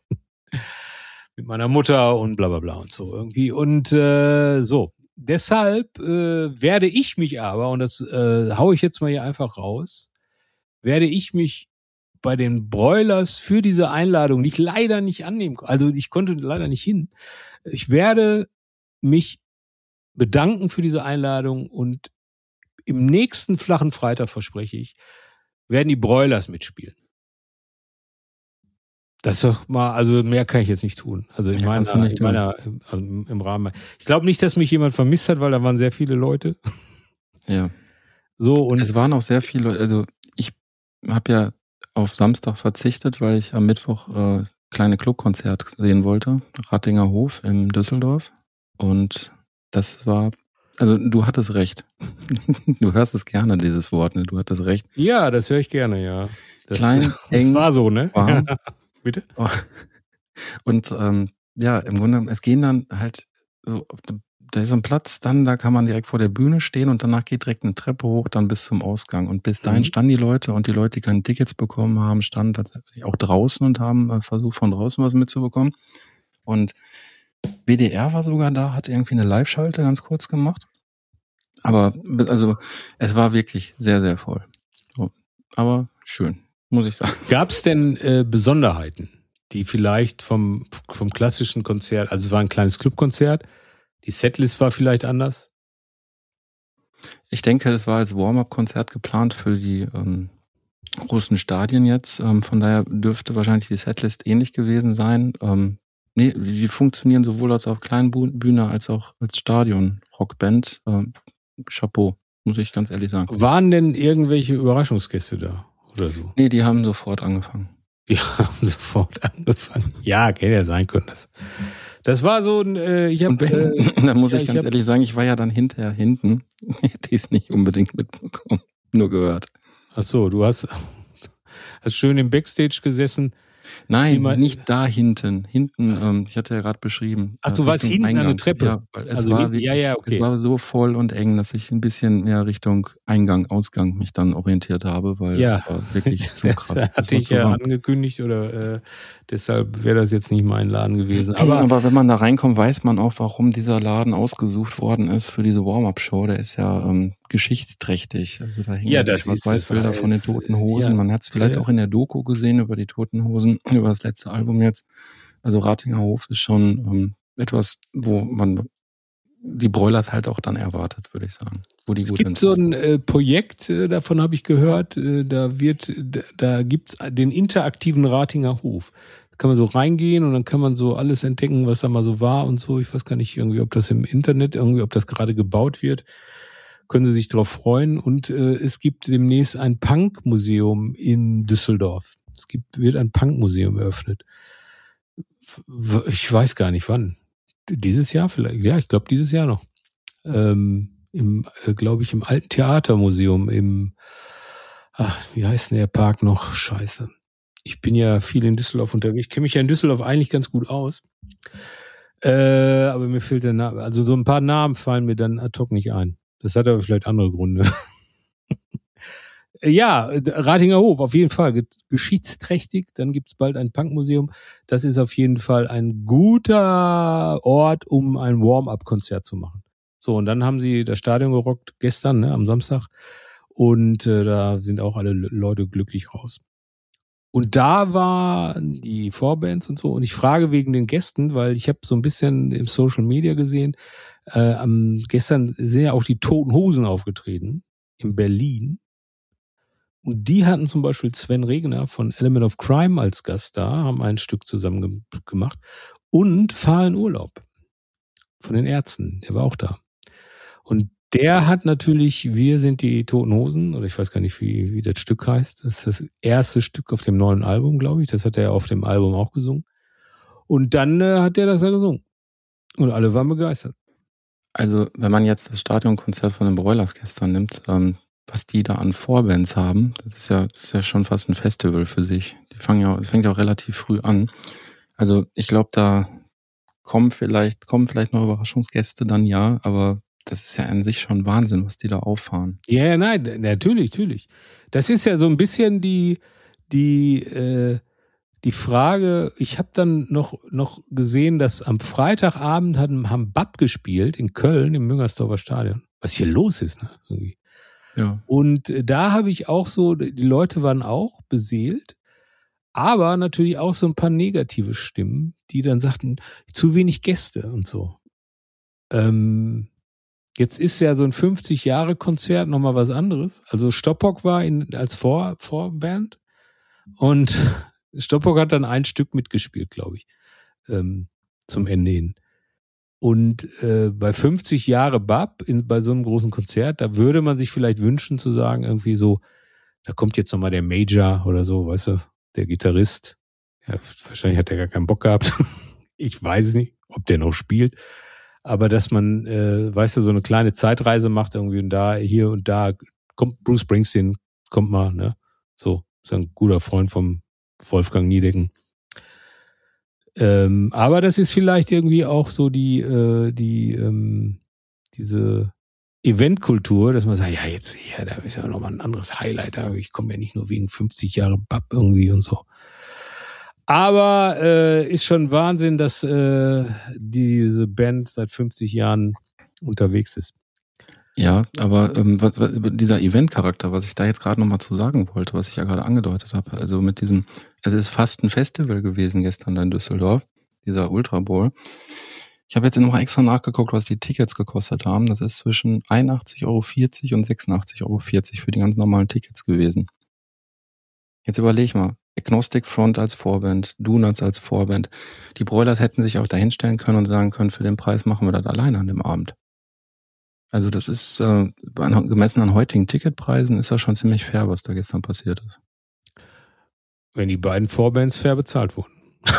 mit meiner Mutter und bla bla bla und so irgendwie. Und äh, so, deshalb äh, werde ich mich aber, und das äh, hau ich jetzt mal hier einfach raus, werde ich mich bei den Broilers für diese Einladung, die ich leider nicht annehmen konnte, also ich konnte leider nicht hin, ich werde mich bedanken für diese Einladung und im nächsten flachen Freitag, verspreche ich, werden die Broilers mitspielen. Das ist doch mal, also mehr kann ich jetzt nicht tun. Also in Ja, meiner, kannst du nicht in meiner also im Rahmen. Ich glaube nicht, dass mich jemand vermisst hat, weil da waren sehr viele Leute. Ja. So und Es waren auch sehr viele Leute, also ich habe ja auf Samstag verzichtet, weil ich am Mittwoch äh, kleine Clubkonzert sehen wollte, Rattinger Hof in Düsseldorf. Und das war, also du hattest recht. Du hörst es gerne, dieses Wort, ne? Du hattest recht. Ja, das höre ich gerne, ja. Das, Klein, eng. Das war so, ne? Warm. Bitte? Und ähm, ja, im Grunde, es gehen dann halt so, da ist ein Platz, dann, da kann man direkt vor der Bühne stehen und danach geht direkt eine Treppe hoch, dann bis zum Ausgang. Und bis dahin Mhm. standen die Leute und die Leute, die keine Tickets bekommen haben, standen tatsächlich auch draußen und haben äh, versucht, von draußen was mitzubekommen. Und W D R war sogar da, hat irgendwie eine Live-Schalte ganz kurz gemacht. Aber, also, es war wirklich sehr, sehr voll. So. Aber schön, muss ich sagen. Gab es denn äh, Besonderheiten, die vielleicht vom, vom klassischen Konzert, also es war ein kleines Clubkonzert, die Setlist war vielleicht anders? Ich denke, es war als Warm-up-Konzert geplant für die ähm, großen Stadien jetzt. Ähm, von daher dürfte wahrscheinlich die Setlist ähnlich gewesen sein. Ähm, nee, die funktionieren sowohl als auf kleinen Bühne als auch als Stadion-Rockband. Ähm, Chapeau, muss ich ganz ehrlich sagen. Waren denn irgendwelche Überraschungsgäste da oder so? Nee, die haben sofort angefangen. Die haben sofort angefangen. Ja, hätte ja sein können. Das, das war so ein, äh, ich habe... Äh, da muss ja, ich ganz ich hab, ehrlich sagen, ich war ja dann hinterher hinten. Hätte ich es nicht unbedingt mitbekommen, nur gehört. Ach so, du hast, hast schön im Backstage gesessen. Nein, mal, nicht da hinten. Hinten, ähm, ich hatte ja gerade beschrieben. Ach, du warst hinten Eingang. An der Treppe? Ja, weil es also war hinten, wirklich, ja, ja, okay. Es war so voll und eng, dass ich ein bisschen mehr Richtung Eingang, Ausgang mich dann orientiert habe, weil ja. es war wirklich zu krass. Das hatte ich ja warm. angekündigt oder äh, deshalb wäre das jetzt nicht mein Laden gewesen. Aber, Aber wenn man da reinkommt, weiß man auch, warum dieser Laden ausgesucht worden ist für diese Warm-Up-Show. Der ist ja ähm, geschichtsträchtig. Also da hängen ja, ja das Schwarz-Weiß-Bilder von den Toten Hosen. Ja, man hat es vielleicht ja. auch in der Doku gesehen über die Toten Hosen, über das letzte Album jetzt. Also Rattinger Hof ist schon ähm, etwas, wo man die Broilers halt auch dann erwartet, würde ich sagen. Wo die es gibt so ein äh, Projekt, äh, davon habe ich gehört, äh, da wird, da, da gibt's den interaktiven Rattinger Hof. Da kann man so reingehen und dann kann man so alles entdecken, was da mal so war und so. Ich weiß gar nicht irgendwie, ob das im Internet, irgendwie, ob das gerade gebaut wird. Können Sie sich darauf freuen. Und äh, es gibt demnächst ein Punk-Museum in Düsseldorf. Es gibt, wird ein Punk-Museum eröffnet. Ich weiß gar nicht wann. Dieses Jahr vielleicht? Ja, ich glaube dieses Jahr noch. Ähm, im, äh, glaube ich, im Alten Theatermuseum im, ach, wie heißt denn der Park noch? Scheiße. Ich bin ja viel in Düsseldorf unterwegs. Ich kenne mich ja in Düsseldorf eigentlich ganz gut aus. Äh, aber mir fehlt der Name. Also so ein paar Namen fallen mir dann ad hoc nicht ein. Das hat aber vielleicht andere Gründe. Ja, Rattinger Hof, auf jeden Fall. Geschichtsträchtig. Dann gibt's bald ein Punkmuseum. Das ist auf jeden Fall ein guter Ort, um ein Warm-up-Konzert zu machen. So, und dann haben sie das Stadion gerockt gestern, ne, am Samstag. Und äh, da sind auch alle Leute glücklich raus. Und da waren die Vorbands und so. Und ich frage wegen den Gästen, weil ich habe so ein bisschen im Social Media gesehen, äh, am, gestern sind ja auch die Toten Hosen aufgetreten in Berlin. Und die hatten zum Beispiel Sven Regner von Element of Crime als Gast da, haben ein Stück zusammen ge- gemacht. Und Fahr in Urlaub von den Ärzten, der war auch da. Und der hat natürlich Wir sind die Toten Hosen, oder ich weiß gar nicht, wie, wie das Stück heißt. Das ist das erste Stück auf dem neuen Album, glaube ich. Das hat er auf dem Album auch gesungen. Und dann äh, hat er das ja gesungen. Und alle waren begeistert. Also, wenn man jetzt das Stadionkonzert von den Broilers gestern nimmt, ähm, was die da an Vorbands haben, das ist ja, das ist ja schon fast ein Festival für sich. Die fangen ja, das fängt ja auch relativ früh an. Also, ich glaube, da kommen vielleicht, kommen vielleicht noch Überraschungsgäste dann ja, aber das ist ja an sich schon Wahnsinn, was die da auffahren. Ja, ja, nein, natürlich, natürlich. Das ist ja so ein bisschen die, die, äh, die Frage, ich habe dann noch, noch gesehen, dass am Freitagabend haben, haben B A P gespielt in Köln im Müngersdorfer Stadion. Was hier los ist, ne? Irgendwie. Ja. Und da habe ich auch so, die Leute waren auch beseelt, aber natürlich auch so ein paar negative Stimmen, die dann sagten, zu wenig Gäste und so. Ähm, jetzt ist ja so ein fünfzig-Jahre-Konzert nochmal was anderes. Also Stoppock war in, als Vor, Vorband und Stoppock hat dann ein Stück mitgespielt, glaube ich, ähm, zum Ende hin. Und äh, bei fünfzig Jahre B A P in, bei so einem großen Konzert, da würde man sich vielleicht wünschen zu sagen, irgendwie so, da kommt jetzt nochmal der Major oder so, weißt du, der Gitarrist. Ja, wahrscheinlich hat der gar keinen Bock gehabt. Ich weiß es nicht, ob der noch spielt. Aber dass man, äh, weißt du, so eine kleine Zeitreise macht irgendwie und da, hier und da, kommt Bruce Springsteen, kommt mal, ne? So, ist ein guter Freund vom Wolfgang Niedecken. Ähm, aber das ist vielleicht irgendwie auch so die, äh, die, ähm, diese Eventkultur, dass man sagt, ja, jetzt, ja, da ist ja nochmal ein anderes Highlight, da ich komme ja nicht nur wegen fünfzig Jahre B A P irgendwie und so. Aber äh, ist schon Wahnsinn, dass äh, diese Band seit fünfzig Jahren unterwegs ist. Ja, aber ähm, was, was, dieser Event-Charakter, was ich da jetzt gerade nochmal zu sagen wollte, was ich ja gerade angedeutet habe, also mit diesem, es ist fast ein Festival gewesen gestern da in Düsseldorf, dieser Ultra Bowl. Ich habe jetzt nochmal extra nachgeguckt, was die Tickets gekostet haben. Das ist zwischen einundachtzig Euro vierzig und sechsundachtzig Euro vierzig für die ganz normalen Tickets gewesen. Jetzt überleg mal, Agnostic Front als Vorband, Donuts als Vorband. Die Broilers hätten sich auch dahin stellen können und sagen können, für den Preis machen wir das alleine an dem Abend. Also das ist, äh, gemessen an heutigen Ticketpreisen, ist das schon ziemlich fair, was da gestern passiert ist. Wenn die beiden Vorbands fair bezahlt wurden.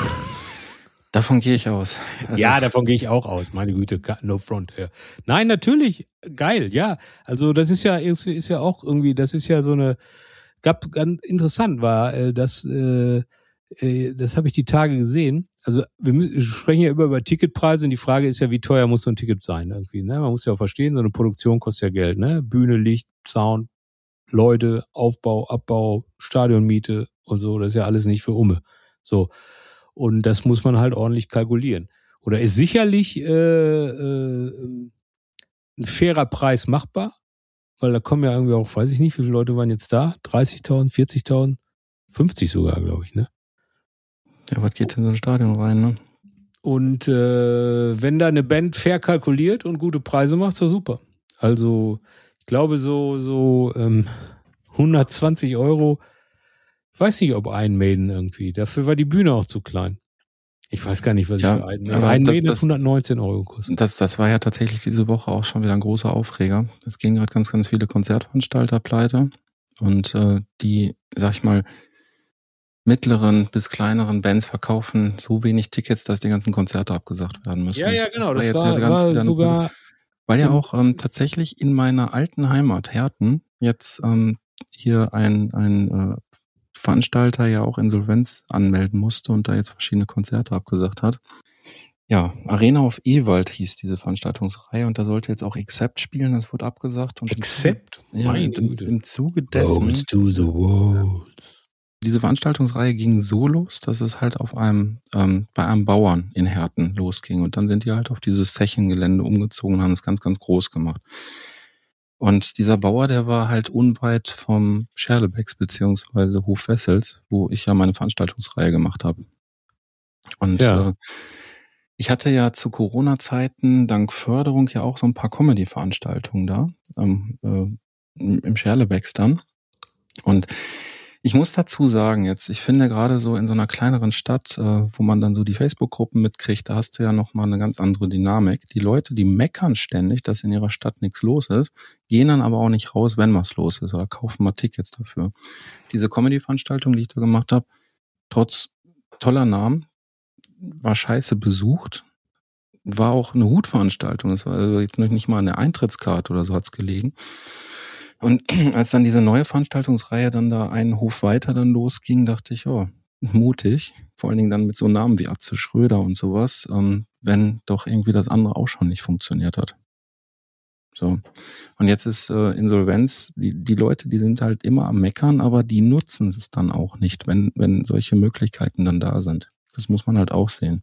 Davon gehe ich aus. Also, ja, davon gehe ich auch aus. Meine Güte, no front. Ja. Nein, natürlich, geil, ja. Also das ist ja, ist, ist ja auch irgendwie, das ist ja so eine, gab ganz interessant war, äh, dass, äh, äh, das habe ich die Tage gesehen. Also wir, müssen, wir sprechen ja immer über Ticketpreise und die Frage ist ja, wie teuer muss so ein Ticket sein irgendwie, ne? Man muss ja auch verstehen, so eine Produktion kostet ja Geld, ne? Bühne, Licht, Sound, Leute, Aufbau, Abbau, Stadionmiete und so, das ist ja alles nicht für Umme. So. Und das muss man halt ordentlich kalkulieren. Oder ist sicherlich äh, äh, ein fairer Preis machbar, weil da kommen ja irgendwie auch, weiß ich nicht, wie viele Leute waren jetzt da? dreißigtausend, vierzigtausend, fünfzig sogar, glaube ich, ne? Ja, was geht in so ein Stadion rein, ne? Und äh, wenn da eine Band fair kalkuliert und gute Preise macht, so super. Also ich glaube so so ähm, hundertzwanzig Euro, ich weiß nicht, ob Iron Maiden irgendwie, dafür war die Bühne auch zu klein. Ich weiß gar nicht, was ja, ich für Iron Maiden, Iron Maiden hat hundertneunzehn Euro gekostet. Das, das war ja tatsächlich diese Woche auch schon wieder ein großer Aufreger. Es gehen gerade ganz, ganz viele Konzertveranstalter pleite und äh, die, sag ich mal, mittleren bis kleineren Bands verkaufen so wenig Tickets, dass die ganzen Konzerte abgesagt werden müssen. Ja, ja, genau. Das, das war, war, jetzt ja war sogar... Große, weil ja auch ähm, tatsächlich in meiner alten Heimat, Herten, jetzt ähm, hier ein, ein äh, Veranstalter ja auch Insolvenz anmelden musste und da jetzt verschiedene Konzerte abgesagt hat. Ja, Arena auf Ewald hieß diese Veranstaltungsreihe und da sollte jetzt auch Accept spielen, das wurde abgesagt. Und Accept? Im, ja, im, im Zuge dessen... Roads to the world. Diese Veranstaltungsreihe ging so los, dass es halt auf einem ähm, bei einem Bauern in Herten losging und dann sind die halt auf dieses Zechengelände umgezogen und haben es ganz, ganz groß gemacht. Und dieser Bauer, der war halt unweit vom Scherlebecks beziehungsweise Hof Wessels, wo ich ja meine Veranstaltungsreihe gemacht habe. Und ja. äh, ich hatte ja zu Corona-Zeiten dank Förderung ja auch so ein paar Comedy-Veranstaltungen da ähm, äh, im Scherlebecks dann. Und ich muss dazu sagen jetzt, ich finde gerade so in so einer kleineren Stadt, äh, wo man dann so die Facebook-Gruppen mitkriegt, da hast du ja nochmal eine ganz andere Dynamik. Die Leute, die meckern ständig, dass in ihrer Stadt nichts los ist, gehen dann aber auch nicht raus, wenn was los ist oder kaufen mal Tickets dafür. Diese Comedy-Veranstaltung, die ich da gemacht habe, trotz toller Namen, war scheiße besucht, war auch eine Hutveranstaltung. Das war also jetzt nicht mal eine Eintrittskarte oder so hat's gelegen. Und als dann diese neue Veranstaltungsreihe dann da einen Hof weiter dann losging, dachte ich, oh, mutig. Vor allen Dingen dann mit so Namen wie Atze Schröder und sowas, ähm, wenn doch irgendwie das andere auch schon nicht funktioniert hat. So. Und jetzt ist äh, Insolvenz, die, die Leute, die sind halt immer am Meckern, aber die nutzen es dann auch nicht, wenn, wenn solche Möglichkeiten dann da sind. Das muss man halt auch sehen.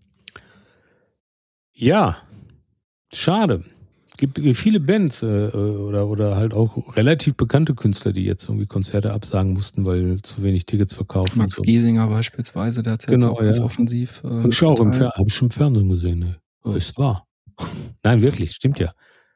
Ja, schade. Es gibt viele Bands äh, oder, oder halt auch relativ bekannte Künstler, die jetzt irgendwie Konzerte absagen mussten, weil zu wenig Tickets verkauft. Max so. Giesinger beispielsweise, der hat es jetzt Genau, auch ganz ja. offensiv. Äh, Hab ich auch im, Fer- hab ich schon im Fernsehen gesehen. Ne? Oh. Ist wahr. Nein, wirklich, stimmt ja.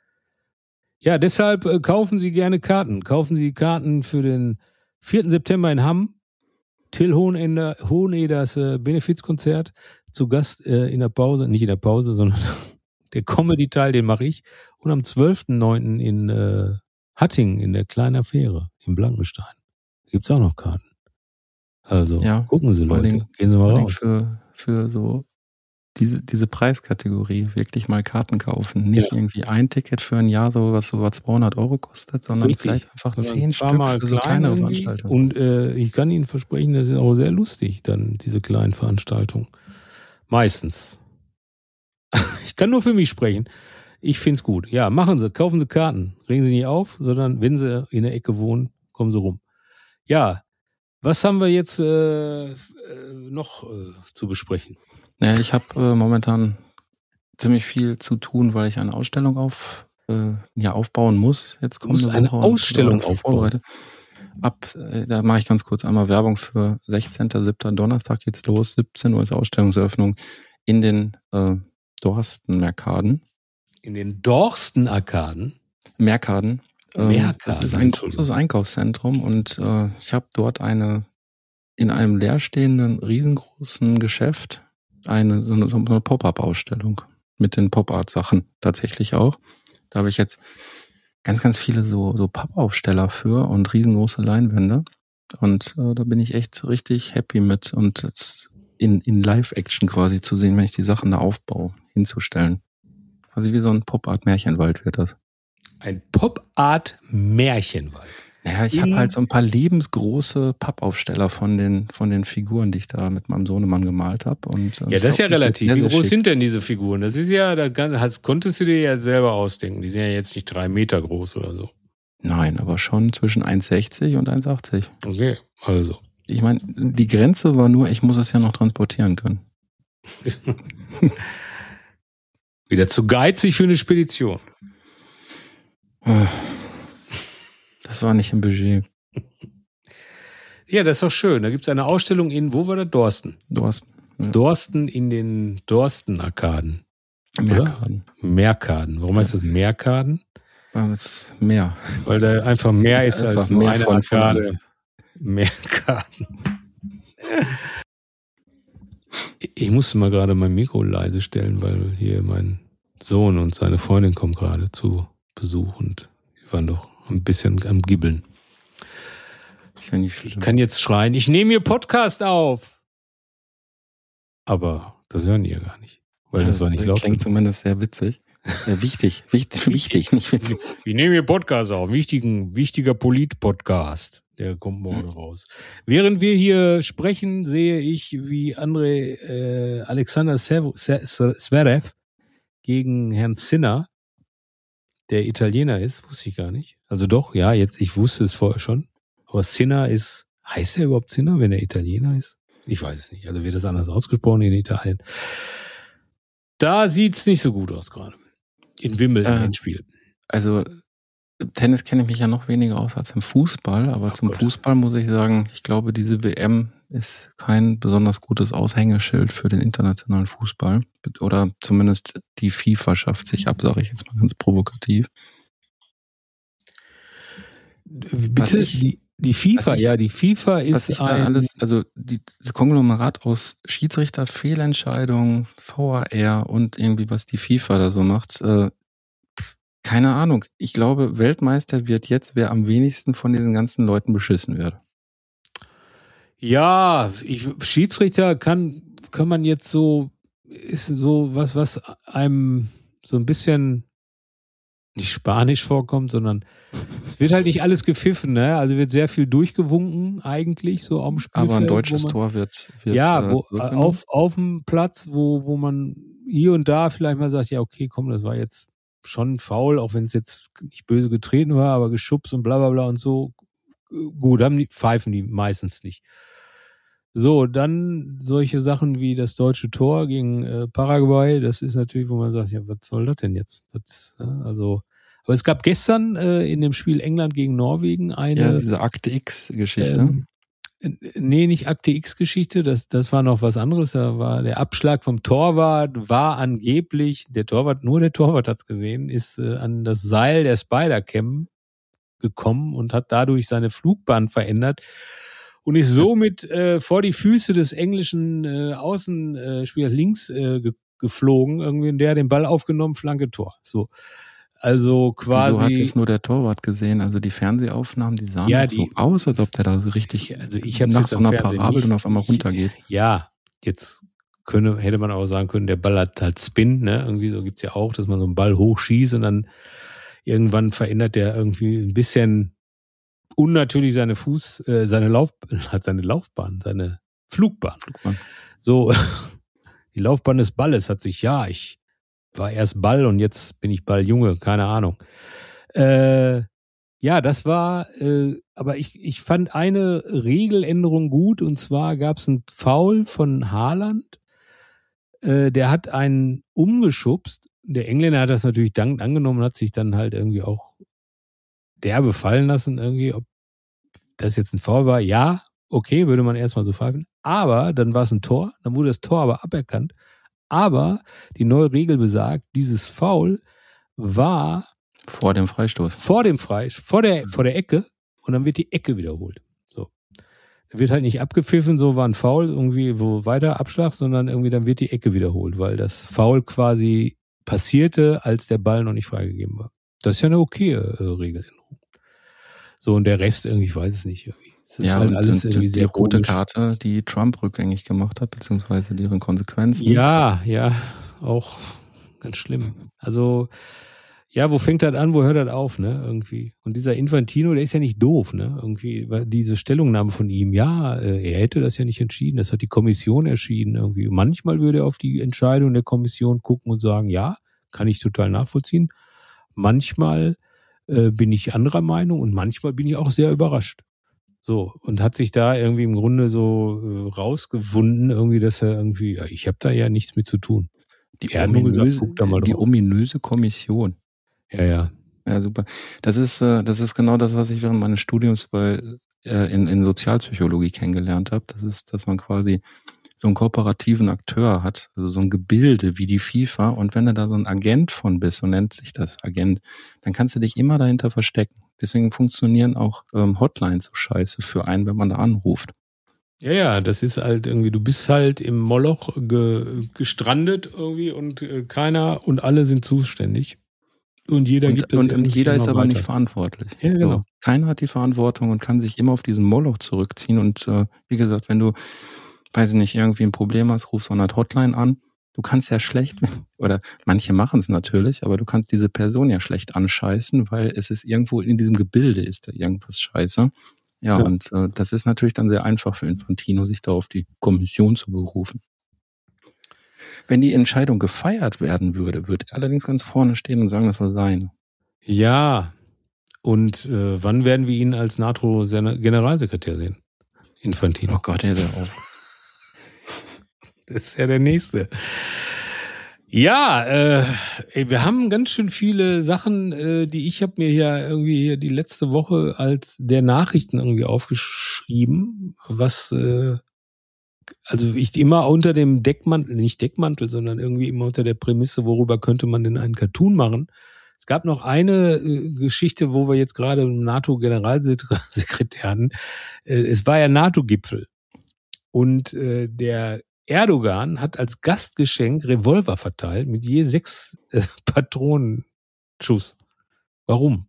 Ja, deshalb äh, kaufen Sie gerne Karten. Kaufen Sie Karten für den vierten September in Hamm. Till Hoheneder, Hoheneders äh, Benefizkonzert zu Gast äh, in der Pause, nicht in der Pause, sondern der Comedy-Teil, den mache ich. Und am zwölften neunten in äh, Hattingen in der kleinen Affäre in Blankenstein. Da gibt's auch noch Karten. Also ja, gucken Sie, Leute. Dingen, Gehen Sie mal raus. Für, für so diese, diese Preiskategorie wirklich mal Karten kaufen. Nicht ja. irgendwie ein Ticket für ein Jahr, so was so zweihundert Euro kostet, sondern Richtig. vielleicht einfach sondern zehn Stück für so kleinere Veranstaltungen. Und äh, ich kann Ihnen versprechen, das ist auch sehr lustig, dann diese kleinen Veranstaltungen. Meistens. Ich kann nur für mich sprechen. Ich find's gut. Ja, machen Sie, kaufen Sie Karten. Regen Sie nicht auf, sondern wenn Sie in der Ecke wohnen, kommen Sie rum. Ja, was haben wir jetzt äh, noch äh, zu besprechen? Ja, ich habe äh, momentan ziemlich viel zu tun, weil ich eine Ausstellung auf äh, ja aufbauen muss. Jetzt kommt eine, eine Ausstellung aufbauen. Ab, äh, da mache ich ganz kurz einmal Werbung für sechzehnten siebten Donnerstag geht's los. siebzehn Uhr ist Ausstellungseröffnung in den äh, Dorsten-Merkaden. In den Dorsten-Arkaden? Merkaden. Ähm, Merkaden. Das ist ein großes Einkaufszentrum und äh, ich habe dort eine in einem leerstehenden, riesengroßen Geschäft eine, so eine, so eine Pop-Up-Ausstellung mit den Pop-Art-Sachen tatsächlich auch. Da habe ich jetzt ganz, ganz viele so, so Pappaufsteller für und riesengroße Leinwände. Und äh, da bin ich echt richtig happy mit und jetzt in, in Live-Action quasi zu sehen, wenn ich die Sachen da aufbaue, hinzustellen. Quasi wie so ein Pop-Art-Märchenwald wird das. Ein Pop-Art-Märchenwald. Ja, ich habe halt so ein paar lebensgroße Pappaufsteller von den von den Figuren, die ich da mit meinem Sohnemann gemalt habe. Und ja, das ist ja relativ. Wie groß sind denn diese Figuren? Das ist ja, da das konntest du dir ja selber ausdenken. Die sind ja jetzt nicht drei Meter groß oder so. Nein, aber schon zwischen eins sechzig und eins achtzig. Okay, also. Ich meine, die Grenze war nur, ich muss es ja noch transportieren können. Wieder zu geizig für eine Spedition. Das war nicht im Budget. Ja, das ist doch schön. Da gibt es eine Ausstellung in, wo war das? Dorsten. Dorsten. Ja. Dorsten in den Dorsten-Arkaden. Merkaden. Merkaden. Warum heißt das Merkaden? Weil es mehr. Weil da einfach mehr ist einfach als nur mehr eine von Arkade. Merkaden. Ich musste mal gerade mein Mikro leise stellen, weil hier mein Sohn und seine Freundin kommen gerade zu Besuch und die waren doch ein bisschen am Gibbeln. Ist ja nicht schlimm. Ich kann jetzt schreien, ich nehme hier Podcast auf. Aber das hören die ja gar nicht. Weil ja, das, das war nicht laut. Klingt zumindest sehr witzig. Ja, wichtig, wichtig, wichtig, nicht witzig. Ich nehme hier Podcast auf. Wichtigen, wichtiger Polit-Podcast. Der kommt morgen raus. Während wir hier sprechen, sehe ich, wie Andrei äh, Alexander Zverev gegen Herrn Sinner, der Italiener ist, wusste ich gar nicht. Also doch, ja, jetzt, ich wusste es vorher schon. Aber Sinner ist, heißt er überhaupt Sinner, wenn er Italiener ist? Ich weiß es nicht. Also wird das anders ausgesprochen in Italien. Da sieht's nicht so gut aus gerade. In Wimbledon, äh, Spiel. Also Tennis kenne ich mich ja noch weniger aus als im Fußball, aber Ach zum Gott. Fußball muss ich sagen, ich glaube, diese W M ist kein besonders gutes Aushängeschild für den internationalen Fußball. Oder zumindest die FIFA schafft sich ab, sage ich jetzt mal ganz provokativ. Bitte, ich, die, die FIFA, ich, ja, die FIFA ist ein... Alles, also die, das Konglomerat aus Schiedsrichter, Fehlentscheidungen, V A R und irgendwie, was die FIFA da so macht, äh, keine Ahnung. Ich glaube, Weltmeister wird jetzt, wer am wenigsten von diesen ganzen Leuten beschissen wird. Ja, ich, Schiedsrichter kann, kann man jetzt so, ist so was, was einem so ein bisschen nicht spanisch vorkommt, sondern es wird halt nicht alles gepfiffen, ne? Also wird sehr viel durchgewunken eigentlich, so am Spielfeld. Aber ein deutsches man, Tor wird, wird ja, wo, äh, auf, auf dem Platz, wo, wo man hier und da vielleicht mal sagt, ja, okay, komm, das war jetzt schon faul, auch wenn es jetzt nicht böse getreten war, aber geschubst und bla bla bla und so. Gut, haben die, pfeifen die meistens nicht. So, dann solche Sachen wie das deutsche Tor gegen äh, Paraguay, das ist natürlich, wo man sagt, ja, was soll das denn jetzt? Das, ja, also, aber es gab gestern äh, in dem Spiel England gegen Norwegen eine... Ja, diese Akte X-Geschichte. Ähm, nee, nicht Akte X-Geschichte, das, das war noch was anderes. Da war der Abschlag vom Torwart, war angeblich, der Torwart, nur der Torwart hat's gesehen, ist äh, an das Seil der Spider-Cam gekommen und hat dadurch seine Flugbahn verändert und ist somit äh, vor die Füße des englischen äh, Außenspielers links äh, ge- geflogen, irgendwie, und der hat den Ball aufgenommen, Flanke, Tor. So. Also quasi. So hat es nur der Torwart gesehen. Also die Fernsehaufnahmen, die sahen ja, ja, die, so aus, als ob der da so richtig also ich nach so einer Parabel und auf einmal runtergeht. Ja, jetzt könne, hätte man auch sagen können, der Ball hat halt Spin, ne? Irgendwie so gibt's ja auch, dass man so einen Ball hochschießt und dann irgendwann verändert der irgendwie ein bisschen unnatürlich seine Fuß, äh, seine Lauf, hat seine Laufbahn, seine Flugbahn. Flugbahn. So, die Laufbahn des Balles hat sich, ja, ich war erst Ball und jetzt bin ich Balljunge, keine Ahnung. Äh, ja, das war, äh, aber ich, ich fand eine Regeländerung gut, und zwar gab es einen Foul von Haaland, äh, der hat einen umgeschubst. Der Engländer hat das natürlich dankend angenommen und hat sich dann halt irgendwie auch derbe fallen lassen, irgendwie, ob das jetzt ein Foul war. Ja, okay, würde man erstmal so pfeifen. Aber dann war es ein Tor, dann wurde das Tor aber aberkannt. Aber die neue Regel besagt, dieses Foul war vor dem Freistoß. Vor dem Freistoß, vor der, vor der Ecke, und dann wird die Ecke wiederholt. So. Da wird halt nicht abgepfiffen, so war ein Foul, irgendwie wo weiter Abschlag, sondern irgendwie dann wird die Ecke wiederholt, weil das Foul quasi passierte, als der Ball noch nicht freigegeben war. Das ist ja eine okaye äh, Regeländerung. So, und der Rest irgendwie, ich weiß es nicht. Irgendwie. Es ist ja, halt und, alles und irgendwie die sehr rote komisch. Karte, die Trump rückgängig gemacht hat, beziehungsweise deren Konsequenzen. Ja, ja, auch ganz schlimm. Also, ja, wo fängt das an, wo hört das auf, ne, irgendwie. Und dieser Infantino, der ist ja nicht doof, ne, irgendwie, weil diese Stellungnahme von ihm, ja, er hätte das ja nicht entschieden, das hat die Kommission entschieden, irgendwie. Manchmal würde er auf die Entscheidung der Kommission gucken und sagen, ja, kann ich total nachvollziehen. Manchmal äh, bin ich anderer Meinung und manchmal bin ich auch sehr überrascht. So, und hat sich da irgendwie im Grunde so äh, rausgewunden, irgendwie, dass er irgendwie, ja, ich habe da ja nichts mit zu tun. Die er hat nur ominöse, gesagt, guck da mal die drauf. ominöse Kommission. Ja, ja. Ja, super. Das ist, äh, das ist genau das, was ich während meines Studiums bei, äh, in, in Sozialpsychologie kennengelernt habe. Das ist, dass man quasi so einen kooperativen Akteur hat, also so ein Gebilde wie die FIFA. Und wenn du da so ein Agent von bist, so nennt sich das Agent, dann kannst du dich immer dahinter verstecken. Deswegen funktionieren auch ähm, Hotlines so scheiße für einen, wenn man da anruft. Ja, ja, das ist halt irgendwie, du bist halt im Moloch ge, gestrandet irgendwie und äh, keiner und alle sind zuständig. Und jeder und, gibt das und, und jeder ist aber weiter. nicht verantwortlich. Ja, genau. So, keiner hat die Verantwortung und kann sich immer auf diesen Moloch zurückziehen. Und äh, wie gesagt, wenn du, weiß ich nicht, irgendwie ein Problem hast, rufst du an der Hotline an. Du kannst ja schlecht, oder manche machen es natürlich, aber du kannst diese Person ja schlecht anscheißen, weil es ist irgendwo in diesem Gebilde ist da irgendwas scheiße. Ja, ja. und äh, das ist natürlich dann sehr einfach für Infantino, sich da auf die Kommission zu berufen. Wenn die Entscheidung gefeiert werden würde, würde er allerdings ganz vorne stehen und sagen, das war seine. Ja, und äh, wann werden wir ihn als NATO-Generalsekretär sehen? Infantino. Oh Gott, der ist ja auch. Das ist ja der Nächste. Ja, äh, ey, wir haben ganz schön viele Sachen, äh, die ich habe mir hier irgendwie hier die letzte Woche als der Nachrichten irgendwie aufgeschrieben, was äh, also ich immer unter dem Deckmantel, nicht Deckmantel, sondern irgendwie immer unter der Prämisse, worüber könnte man denn einen Cartoon machen. Es gab noch eine äh, Geschichte, wo wir jetzt gerade im NATO-Generalsekretär hatten. Äh, es war ja NATO-Gipfel und äh, der Erdogan hat als Gastgeschenk Revolver verteilt mit je sechs äh, Patronenschuss. Warum?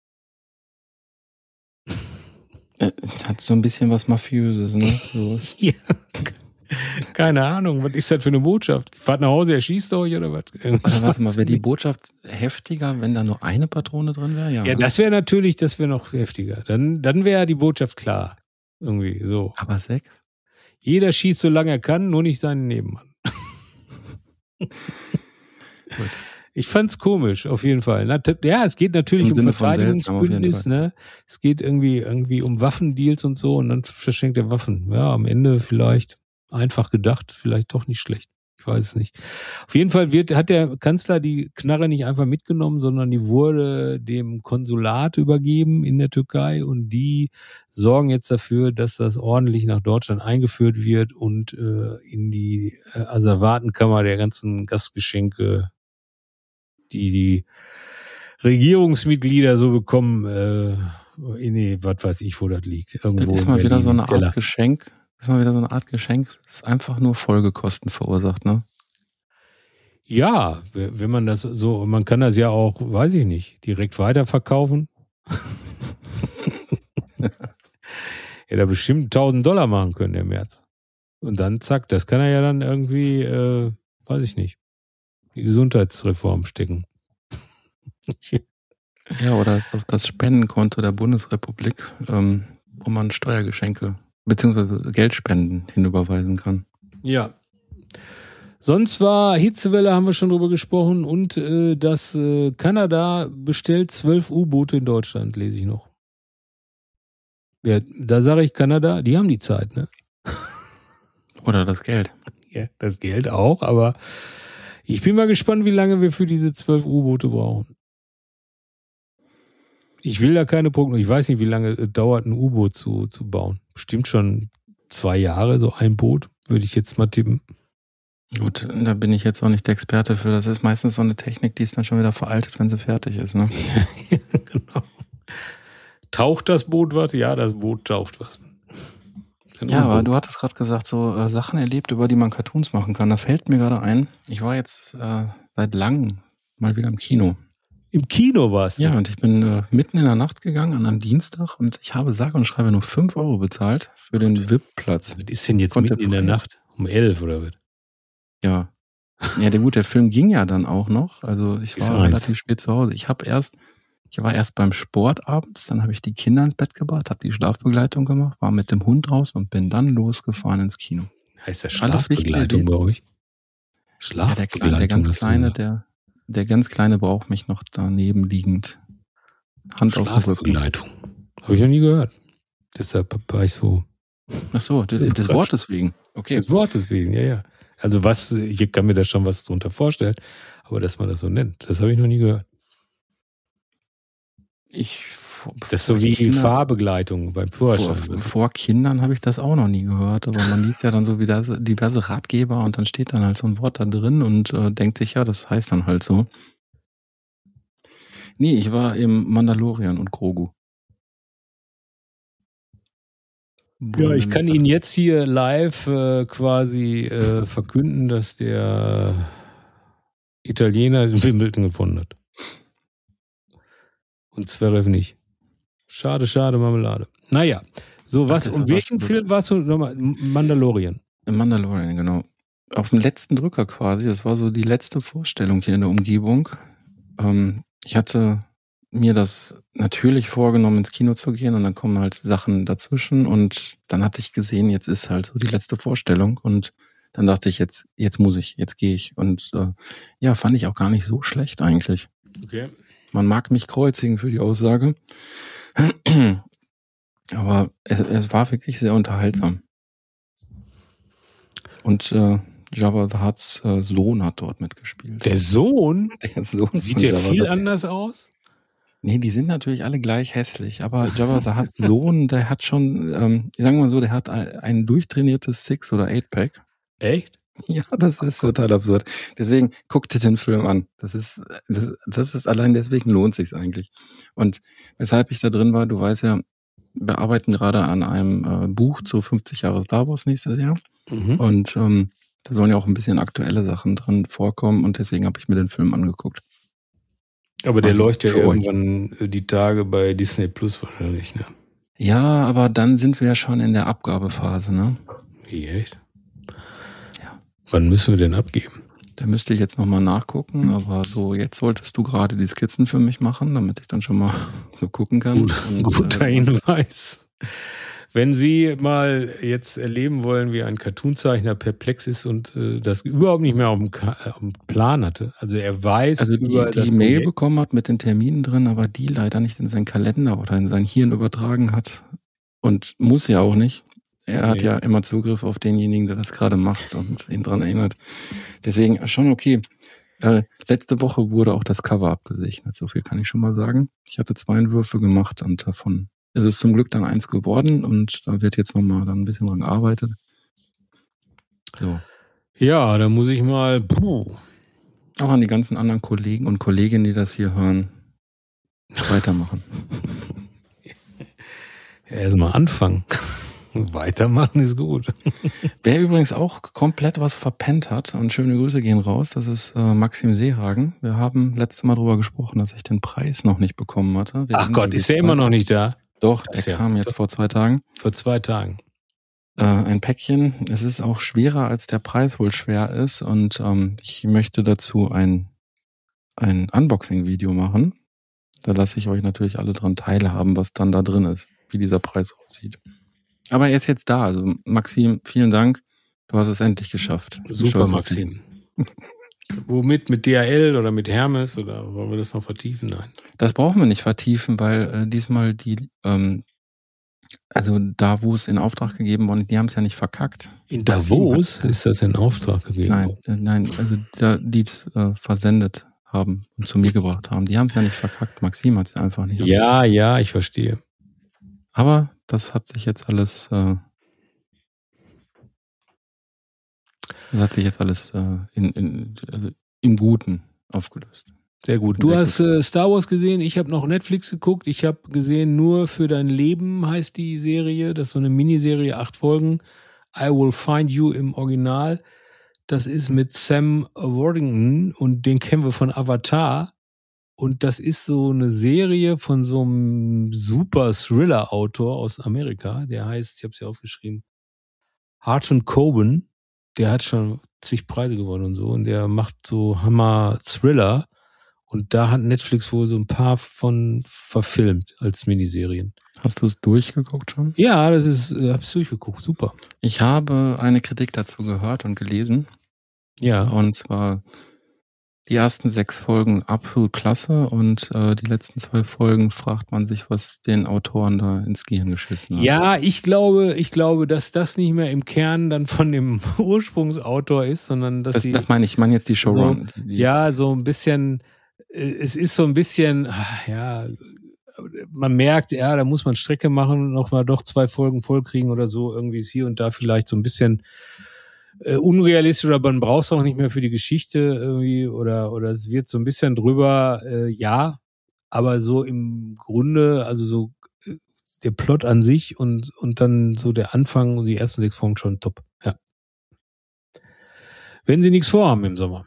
Es hat so ein bisschen was Mafiöses, ne? So. Ja. Keine Ahnung, was ist das für eine Botschaft? Fahrt nach Hause, er schießt euch oder was? Oder warte mal, wäre die Botschaft heftiger, wenn da nur eine Patrone drin wäre? Ja, ja, das wäre natürlich, das wäre noch heftiger. Dann, dann wäre die Botschaft klar. Irgendwie so. Aber sechs? Jeder schießt, solange er kann, nur nicht seinen Nebenmann. Gut. Ich fand's komisch, auf jeden Fall. Ja, es geht natürlich Im um Sinne von Verteidigungsbündnis, seltsam, auf jeden ne? Es geht irgendwie, irgendwie um Waffendeals und so und dann verschenkt er Waffen. Ja, am Ende vielleicht einfach gedacht, vielleicht doch nicht schlecht. Ich weiß es nicht. Auf jeden Fall wird, hat der Kanzler die Knarre nicht einfach mitgenommen, sondern die wurde dem Konsulat übergeben in der Türkei und die sorgen jetzt dafür, dass das ordentlich nach Deutschland eingeführt wird und äh, in die äh, Asservatenkammer der ganzen Gastgeschenke, die die Regierungsmitglieder so bekommen, äh, nee, was weiß ich, wo das liegt. Irgendwo das ist mal in wieder Berlin, so eine Keller. Art Geschenk. Das ist mal wieder so eine Art Geschenk, das einfach nur Folgekosten verursacht, ne? Ja, wenn man das so, man kann das ja auch, weiß ich nicht, direkt weiterverkaufen. Ja, da bestimmt tausend Dollar machen können im März. Und dann zack, das kann er ja dann irgendwie, äh, weiß ich nicht, die Gesundheitsreform stecken. Ja, oder auf das Spendenkonto der Bundesrepublik, ähm, wo man Steuergeschenke beziehungsweise Geldspenden hinüberweisen kann. Ja. Sonst war Hitzewelle, haben wir schon drüber gesprochen, und äh, dass äh, Kanada bestellt zwölf U-Boote in Deutschland, lese ich noch. Ja, da sage ich Kanada, die haben die Zeit, ne? Oder das Geld. Ja, das Geld auch, aber ich bin mal gespannt, wie lange wir für diese zwölf U-Boote brauchen. Ich will da keine Prognose, ich weiß nicht, wie lange es dauert, ein U-Boot zu, zu bauen. Bestimmt schon zwei Jahre, so ein Boot, würde ich jetzt mal tippen. Gut, da bin ich jetzt auch nicht der Experte für. Das ist meistens so eine Technik, die ist dann schon wieder veraltet, wenn sie fertig ist, ne? Genau. Taucht das Boot was? Ja, das Boot taucht was. Ja, aber du hattest gerade gesagt, so äh, Sachen erlebt, über die man Cartoons machen kann. Da fällt mir gerade ein, ich war jetzt äh, seit langem mal wieder im Kino. Im Kino warst du? Ja, und ich bin äh, mitten in der Nacht gegangen, an einem Dienstag, und ich habe sage und schreibe nur fünf Euro bezahlt für den V I P-Platz. Was ist denn jetzt Konnte mitten in der frei. Nacht? Um elf oder was? Ja. Ja, der gut, der Film ging ja dann auch noch. Also ich Bis war eins. relativ spät zu Hause. Ich habe erst, ich war erst beim Sport abends, dann habe ich die Kinder ins Bett gebracht, habe die Schlafbegleitung gemacht, war mit dem Hund raus und bin dann losgefahren ins Kino. Heißt das Alles Schlafbegleitung wichtige bei euch? Ja, der, Kleine, der ganz hast du Kleine, gesagt. der, der ganz Kleine braucht mich noch daneben liegend. Hand auf dem Rücken. Schlafbegleitung. Habe ich noch nie gehört. Deshalb war ich so. Ach so, des, des Wortes wegen. Okay. Das Wort deswegen, ja, ja. Also was, ich kann mir da schon was drunter vorstellen, aber dass man das so nennt, das habe ich noch nie gehört. Ich, Das ist so wie Kinder, Fahrbegleitung beim Führerschein. vor, vor Kindern habe ich das auch noch nie gehört, aber man liest ja dann so wieder diverse Ratgeber und dann steht dann halt so ein Wort da drin und äh, denkt sich, ja, das heißt dann halt so. Nee, ich war im Mandalorian und Grogu. Ja, ich kann Ihnen jetzt hier live äh, quasi äh, verkünden, dass der Italiener den Wimbledon gewonnen hat. Und Zverev nicht. Schade, schade, Marmelade. Naja, so was, Ach, um welchen Film warst du nochmal? Mandalorian. Im Mandalorian, genau. Auf dem letzten Drücker quasi, das war so die letzte Vorstellung hier in der Umgebung. Ähm, ich hatte mir das natürlich vorgenommen, ins Kino zu gehen, und dann kommen halt Sachen dazwischen, und dann hatte ich gesehen, jetzt ist halt so die letzte Vorstellung, und dann dachte ich, jetzt jetzt muss ich, jetzt gehe ich, und äh, ja, fand ich auch gar nicht so schlecht eigentlich. Okay. Man mag mich kreuzigen für die Aussage, aber es, es war wirklich sehr unterhaltsam. Und äh, Jabba the Hutt's äh, Sohn hat dort mitgespielt. Der Sohn? Der Sohn Sieht von der Jabba viel the- anders aus? Nee, die sind natürlich alle gleich hässlich, aber Jabba the Hutt's Sohn, der hat schon, ähm, sagen wir mal so, der hat ein, ein durchtrainiertes Six- oder Eight-Pack. Echt? Ja, das ist total absurd. Deswegen guckt dir den Film an. Das ist, das, das ist allein deswegen lohnt sich's eigentlich. Und weshalb ich da drin war, du weißt ja, wir arbeiten gerade an einem äh, Buch zu fünfzig Jahre Star Wars nächstes Jahr. Mhm. Und ähm, da sollen ja auch ein bisschen aktuelle Sachen drin vorkommen, und deswegen habe ich mir den Film angeguckt. Aber der Also läuft ja für euch. irgendwann äh, die Tage bei Disney Plus wahrscheinlich, ne? Ja, aber dann sind wir ja schon in der Abgabephase, ne? Wie, echt? Ja. Wann müssen wir denn abgeben? Da müsste ich jetzt nochmal nachgucken, aber so, jetzt solltest du gerade die Skizzen für mich machen, damit ich dann schon mal so gucken kann. Gut, Und, guter äh, Hinweis. Wenn Sie mal jetzt erleben wollen, wie ein Cartoonzeichner perplex ist und äh, das überhaupt nicht mehr auf dem, Ka- auf dem Plan hatte. Also er weiß Also über die, das die Mail Projekt. bekommen hat mit den Terminen drin, aber die leider nicht in seinen Kalender oder in sein Hirn übertragen hat. Und muss ja auch nicht. Er hat Nee. ja immer Zugriff auf denjenigen, der das gerade macht und ihn dran erinnert. Deswegen schon okay. Äh, letzte Woche wurde auch das Cover abgesegnet. So viel kann ich schon mal sagen. Ich hatte zwei Entwürfe gemacht und davon ist es zum Glück dann eins geworden und da wird jetzt nochmal dann ein bisschen dran gearbeitet. So. Ja, da muss ich mal. Puh. Auch an die ganzen anderen Kollegen und Kolleginnen, die das hier hören, weitermachen. Ja, erstmal anfangen. Weitermachen ist gut. Wer übrigens auch komplett was verpennt hat, und schöne Grüße gehen raus, das ist äh, Maxim Seehagen. Wir haben letztes Mal drüber gesprochen, dass ich den Preis noch nicht bekommen hatte. Der Ach Gott, ist der immer noch nicht da? Doch, Das der ist ja- kam jetzt vor zwei Tagen. Vor zwei Tagen. Äh, ein Päckchen. Es ist auch schwerer, als der Preis wohl schwer ist. Und ähm, ich möchte dazu ein, ein Unboxing-Video machen. Da lasse ich euch natürlich alle dran teilhaben, was dann da drin ist, wie dieser Preis aussieht. Aber er ist jetzt da. Also Maxim, vielen Dank. Du hast es endlich geschafft. Ich bin Super, stolz auf dich. Maxim. Womit? Mit D H L oder mit Hermes? Oder wollen wir das noch vertiefen? Nein. Das brauchen wir nicht vertiefen, weil äh, diesmal die, ähm, also da, wo es in Auftrag gegeben worden ist, die haben es ja nicht verkackt. In Maxim Davos hat- ist das in Auftrag gegeben Nein, worden. äh, nein, also da, die es äh, versendet haben und zu mir gebracht haben, die haben es ja nicht verkackt. Maxim hat es einfach nicht. Ja, ja, ich verstehe. Aber das hat sich jetzt alles, äh, das hat sich jetzt alles äh, in, in, also im Guten aufgelöst. Sehr gut. Du Sehr hast äh, Star Wars gesehen, ich habe noch Netflix geguckt. Ich habe gesehen, Nur für dein Leben heißt die Serie. Das ist so eine Miniserie, acht Folgen. I Will Find You im Original. Das ist mit Sam Worthington und den kennen wir von Avatar. Und das ist so eine Serie von so einem super Thriller-Autor aus Amerika. Der heißt, ich habe es ja aufgeschrieben, Harton Coben. Der hat schon zig Preise gewonnen und so. Und der macht so Hammer-Thriller. Und da hat Netflix wohl so ein paar von verfilmt als Miniserien. Hast du es durchgeguckt schon? Ja, das ist, äh, hab's durchgeguckt, super. Ich habe eine Kritik dazu gehört und gelesen. Ja. Und zwar die ersten sechs Folgen absolut klasse und äh, die letzten zwei Folgen fragt man sich, was den Autoren da ins Gehirn geschissen hat. Ja, ich glaube, ich glaube, dass das nicht mehr im Kern dann von dem Ursprungsautor ist, sondern dass Das, sie das meine ich, ich meine jetzt die Showrunner. die, die, ja so ein bisschen, äh, es ist so ein bisschen, ah, ja, man merkt, ja, da muss man Strecke machen, nochmal doch zwei Folgen vollkriegen oder so. Irgendwie ist hier und da vielleicht so ein bisschen äh, unrealistisch oder man braucht es auch nicht mehr für die Geschichte irgendwie oder oder es wird so ein bisschen drüber, äh, ja, aber so im Grunde, also so äh, der Plot an sich und und dann so der Anfang und die ersten sechs Folgen schon top, ja. Wenn Sie nichts vorhaben im Sommer.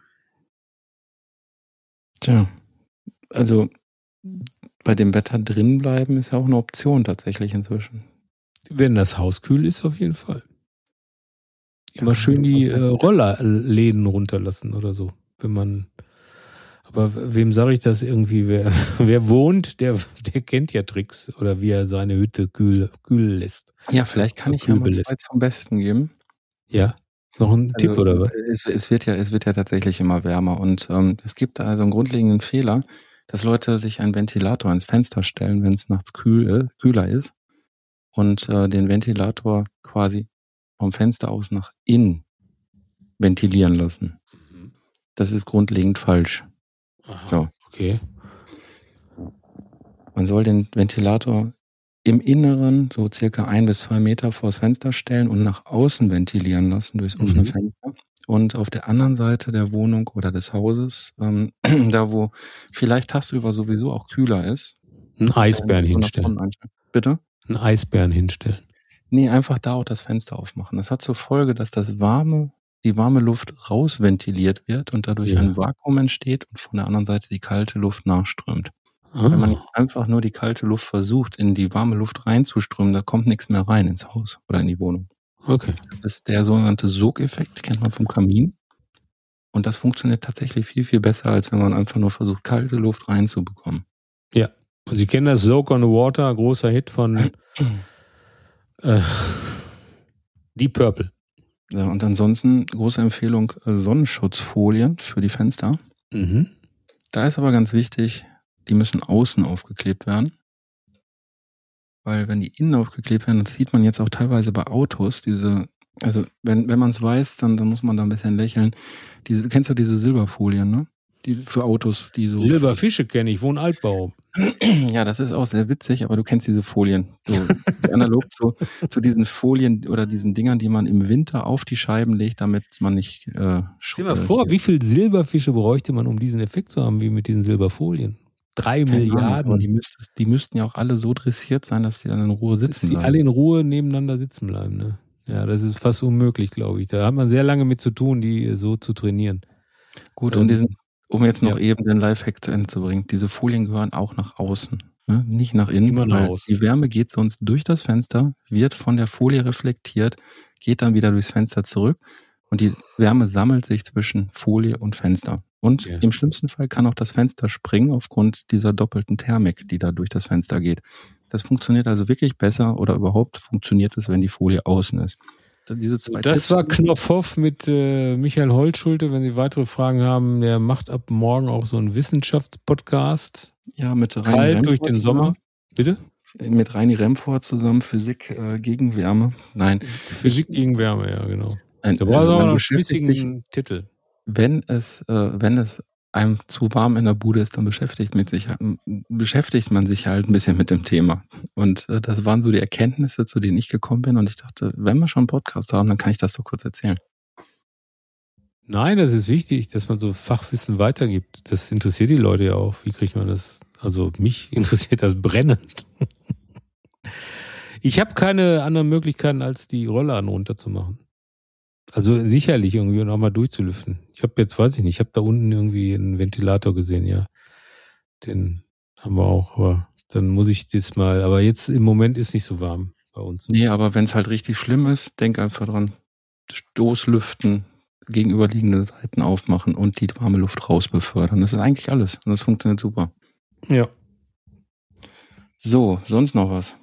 Tja, also bei dem Wetter drin bleiben ist ja auch eine Option tatsächlich inzwischen. Wenn das Haus kühl ist, auf jeden Fall. Immer schön die äh, Rollerläden runterlassen oder so, wenn man. Aber wem sage ich das irgendwie? Wer, wer wohnt, der, der kennt ja Tricks oder wie er seine Hütte kühl, kühl lässt. Ja, vielleicht kann ich ja mal zwei zum Besten geben. Ja, noch ein Also, Tipp oder was? Es, es wird ja, es wird ja tatsächlich immer wärmer und ähm, es gibt also einen grundlegenden Fehler, dass Leute sich einen Ventilator ins Fenster stellen, wenn es nachts kühl, äh, kühler ist und äh, den Ventilator quasi vom Fenster aus nach innen ventilieren lassen. Das ist grundlegend falsch. Aha, So. okay. Man soll den Ventilator im Inneren so circa ein bis zwei Meter vors Fenster stellen und nach außen ventilieren lassen durchs offene Mhm. Fenster. Und auf der anderen Seite der Wohnung oder des Hauses, ähm, da wo vielleicht tagsüber sowieso auch kühler ist. Einen Eisbären so nach hinstellen. Sonneneinstrahlung. Bitte? Einen Eisbären hinstellen. Nee, einfach da auch das Fenster aufmachen. Das hat zur Folge, dass das warme, die warme Luft rausventiliert wird und dadurch Ja. ein Vakuum entsteht und von der anderen Seite die kalte Luft nachströmt. Ah, Wenn man nicht einfach nur die kalte Luft versucht, in die warme Luft reinzuströmen, da kommt nichts mehr rein ins Haus oder in die Wohnung. okay. Das ist der sogenannte Sogeffekt, kennt man vom Kamin. Und das funktioniert tatsächlich viel, viel besser, als wenn man einfach nur versucht, kalte Luft reinzubekommen. Ja. Und Sie kennen das Soak on the Water, großer Hit von Äh, Deep Purple. Ja, und ansonsten große Empfehlung äh, Sonnenschutzfolien für die Fenster. Mhm. Da ist aber ganz wichtig, die müssen außen aufgeklebt werden. Weil wenn die innen aufgeklebt werden, das sieht man jetzt auch teilweise bei Autos, diese, also wenn wenn man es weiß, dann, dann muss man da ein bisschen lächeln. Diese, kennst du diese Silberfolien, ne? Die für Autos, die so. Silberfische kenne ich, wohne Altbau. Ja, das ist auch sehr witzig, aber du kennst diese Folien. So, analog zu, zu diesen Folien oder diesen Dingern, die man im Winter auf die Scheiben legt, damit man nicht äh, Stell dir mal vor, wie viel Silberfische bräuchte man, um diesen Effekt zu haben, wie mit diesen Silberfolien? Drei Keine Milliarden. Ahnung, aber die, müsst, die müssten ja auch alle so dressiert sein, dass die dann in Ruhe sitzen dass die bleiben. alle in Ruhe nebeneinander sitzen bleiben, ne? Ja, das ist fast unmöglich, glaube ich. Da hat man sehr lange mit zu tun, die so zu trainieren. Gut, Ähm, und diesen, um jetzt noch ja. eben den Lifehack zu Ende zu bringen, diese Folien gehören auch nach außen, ne? Nicht nach innen, Immer nach weil außen. die Wärme geht sonst durch das Fenster, wird von der Folie reflektiert, geht dann wieder durchs Fenster zurück und die Wärme sammelt sich zwischen Folie und Fenster. Und Ja. im schlimmsten Fall kann auch das Fenster springen aufgrund dieser doppelten Thermik, die da durch das Fenster geht. Das funktioniert also wirklich besser oder überhaupt funktioniert es, wenn die Folie außen ist. Diese zwei Das Tipps, war Knopfhoff mit äh, Michael Holtschulte. Wenn Sie weitere Fragen haben, der macht ab morgen auch so einen Wissenschaftspodcast. ja, mit Reini Kalt Remford durch den Sommer. Bitte? zusammen, mit Reini Remford zusammen Physik äh, gegen Wärme. Nein, Physik gegen Wärme, ja, genau. ein, Da braucht also es auch man noch einen beschäftigt sich, schmissigen Titel. wenn es, äh, wenn es einem zu warm in der Bude ist, dann beschäftigt, mit sich, beschäftigt man sich halt ein bisschen mit dem Thema. Und äh, das waren so die Erkenntnisse, zu denen ich gekommen bin. Und ich dachte, wenn wir schon einen Podcast haben, dann kann ich das doch kurz erzählen. Nein, das ist wichtig, dass man so Fachwissen weitergibt. Das interessiert die Leute ja auch. Wie kriegt man das? Also mich interessiert das brennend. Ich habe keine anderen Möglichkeiten, als die Rollladen runterzumachen. Also sicherlich irgendwie und auch mal durchzulüften. Ich habe jetzt, weiß ich nicht, ich habe da unten irgendwie einen Ventilator gesehen, ja. Den haben wir auch, aber dann muss ich das mal, aber jetzt im Moment ist nicht so warm bei uns. Nee, aber wenn es halt richtig schlimm ist, denk einfach dran, Stoßlüften, gegenüberliegende Seiten aufmachen und die warme Luft raus befördern. Das ist eigentlich alles und das funktioniert super. Ja. So, sonst noch was?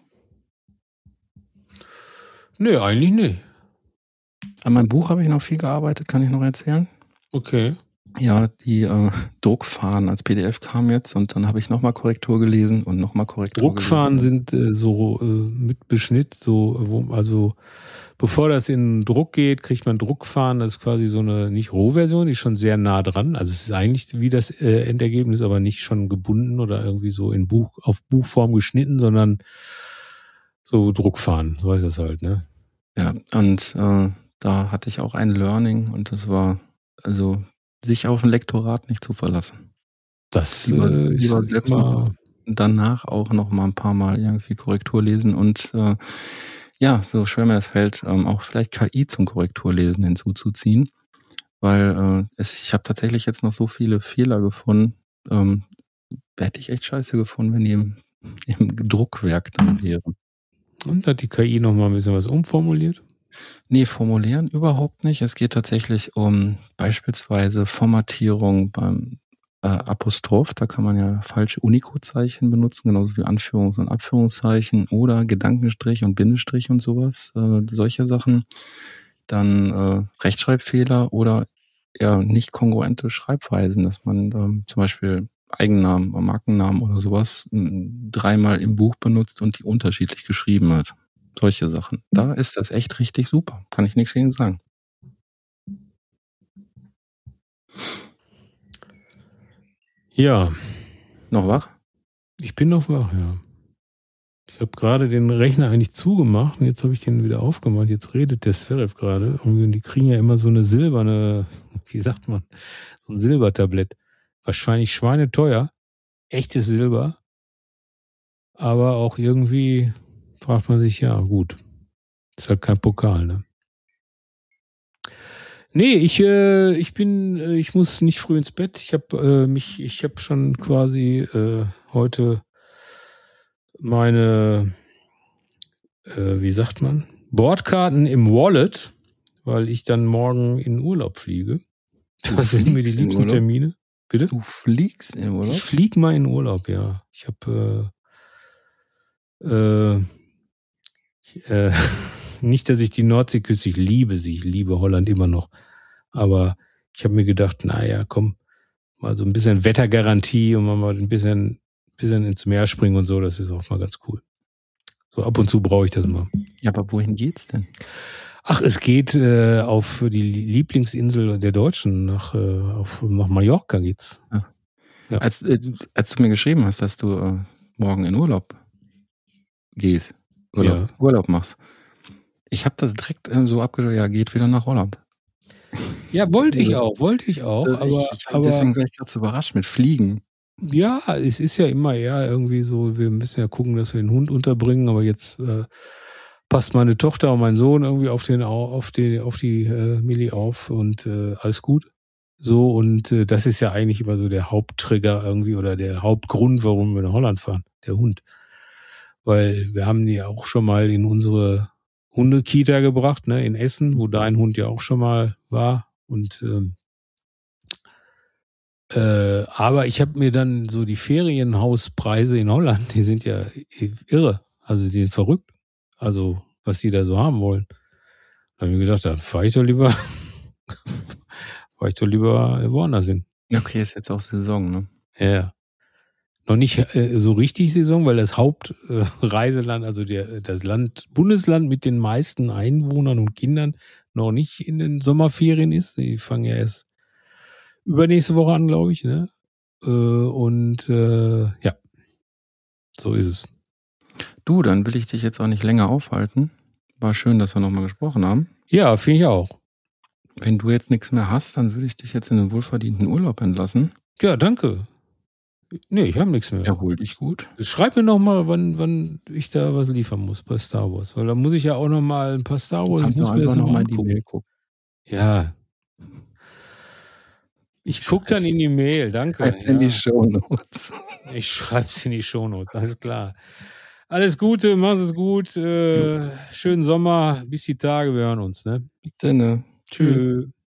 Nee, eigentlich nicht. An meinem Buch habe ich noch viel gearbeitet, kann ich noch erzählen. Okay. Ja, die äh, Druckfahnen als P D F kamen jetzt und dann habe ich nochmal Korrektur gelesen und nochmal Korrektur Druckfahnen gelesen. sind äh, so äh, mit Beschnitt, so, wo, also bevor das in Druck geht, kriegt man Druckfahnen. Das ist quasi so eine, nicht Rohversion, die ist schon sehr nah dran. Also es ist eigentlich wie das äh, Endergebnis, aber nicht schon gebunden oder irgendwie so in Buch, auf Buchform geschnitten, sondern so Druckfahnen, so heißt das halt, ne? Ja, und äh, da hatte ich auch ein Learning und das war, also sich auf ein Lektorat nicht zu verlassen. Das Lieber, äh, ist lieber selbst noch immer, danach auch noch mal ein paar Mal irgendwie Korrektur lesen und äh, ja, so schwer mir das fällt, ähm, auch vielleicht K I zum Korrekturlesen hinzuzuziehen, weil äh, es, ich habe tatsächlich jetzt noch so viele Fehler gefunden, ähm, hätte ich echt scheiße gefunden, wenn die im, im Druckwerk dann wären. und hat die K I noch mal ein bisschen was umformuliert? Nee, formulieren überhaupt nicht. Es geht tatsächlich um beispielsweise Formatierung beim äh, Apostroph. Da kann man ja falsche Unicode-Zeichen benutzen, genauso wie Anführungs- und Abführungszeichen oder Gedankenstrich und Bindestrich und sowas. Äh, solche Sachen. Dann äh, Rechtschreibfehler oder ja nicht kongruente Schreibweisen, dass man ähm, zum Beispiel Eigennamen, Markennamen oder sowas m, dreimal im Buch benutzt und die unterschiedlich geschrieben hat. Solche Sachen. Da ist das echt richtig super. Kann ich nichts gegen sagen. Ja. Noch wach? Ich bin noch wach, ja. Ich habe gerade den Rechner eigentlich zugemacht und jetzt habe ich den wieder aufgemacht. Jetzt redet der Zverev gerade. Und die kriegen ja immer so eine silberne, wie sagt man, so ein Silbertablett. Wahrscheinlich schweineteuer. Echtes Silber. Aber auch irgendwie fragt man sich, ja gut, ist halt kein Pokal, ne? Nee, ich, äh, ich bin, äh, ich muss nicht früh ins Bett. Ich habe äh, mich, ich habe schon quasi äh, heute meine, äh, wie sagt man, Bordkarten im Wallet, weil ich dann morgen in Urlaub fliege. Das sind mir die liebsten Termine. Bitte? Du fliegst in Urlaub? Ich flieg mal in Urlaub, ja. Ich habe, äh, äh, Ich, äh, nicht, dass ich die Nordseeküste, ich liebe sie, ich liebe Holland immer noch. Aber ich habe mir gedacht, naja, komm, mal so ein bisschen Wettergarantie und mal ein bisschen, bisschen ins Meer springen und so, das ist auch mal ganz cool. So ab und zu brauche ich das mal. Ja, aber wohin geht's denn? Ach, es geht äh, auf die Lieblingsinsel der Deutschen, nach, äh, auf, nach Mallorca geht's. Ah. Ja. Als, äh, als du mir geschrieben hast, dass du äh, morgen in Urlaub gehst, Urlaub, Ja. Urlaub machst, ich habe das direkt äh, so abgeschlossen, ja, geht wieder nach Holland. Ja, wollte ich auch, wollte ich auch, Also aber, ich, ich, aber deswegen war ich gerade so überrascht mit Fliegen. ja, es ist ja immer eher irgendwie so, wir müssen ja gucken, dass wir den Hund unterbringen, aber jetzt äh, passt meine Tochter und mein Sohn irgendwie auf den auf die auf die äh, Milli auf und äh, alles gut. So, und äh, das ist ja eigentlich immer so der Haupttrigger irgendwie oder der Hauptgrund, warum wir nach Holland fahren, der Hund. Weil wir haben die auch schon mal in unsere Hundekita gebracht, ne, in Essen, wo dein Hund ja auch schon mal war. Und ähm, äh, aber ich habe mir dann so die Ferienhauspreise in Holland, die sind ja irre. Also die sind verrückt. Also was die da so haben wollen. Da habe ich mir gedacht, dann fahre ich doch lieber, fahre ich doch lieber woanders hin. Okay, ist jetzt auch Saison, ne? Ja. Noch nicht äh, so richtig Saison, weil das Hauptreiseland, äh, also der, das Land, Bundesland mit den meisten Einwohnern und Kindern noch nicht in den Sommerferien ist. Die fangen ja erst übernächste Woche an, glaube ich, ne? Äh, und äh, ja, so ist es. Du, dann will ich dich jetzt auch nicht länger aufhalten. War schön, dass wir nochmal gesprochen haben. Ja, finde ich auch. Wenn du jetzt nichts mehr hast, dann würde ich dich jetzt in den wohlverdienten Urlaub entlassen. Ja, danke. Nee, ich habe nichts mehr. Erhol dich gut. Schreib mir noch mal, wann, wann ich da was liefern muss bei Star Wars. Weil da muss ich ja auch noch mal ein paar Star Wars. Du kannst muss auch mir das einfach noch mal in angucken. die Mail gucken. Ja. Ich gucke dann in die Mail, danke. Schreib's ja. in die Shownotes. Ich schreib's in die Shownotes, alles klar. Alles Gute, mach's es gut. Äh, schönen Sommer, bis die Tage, wir hören uns. Ne? Bis dann. Tschüss.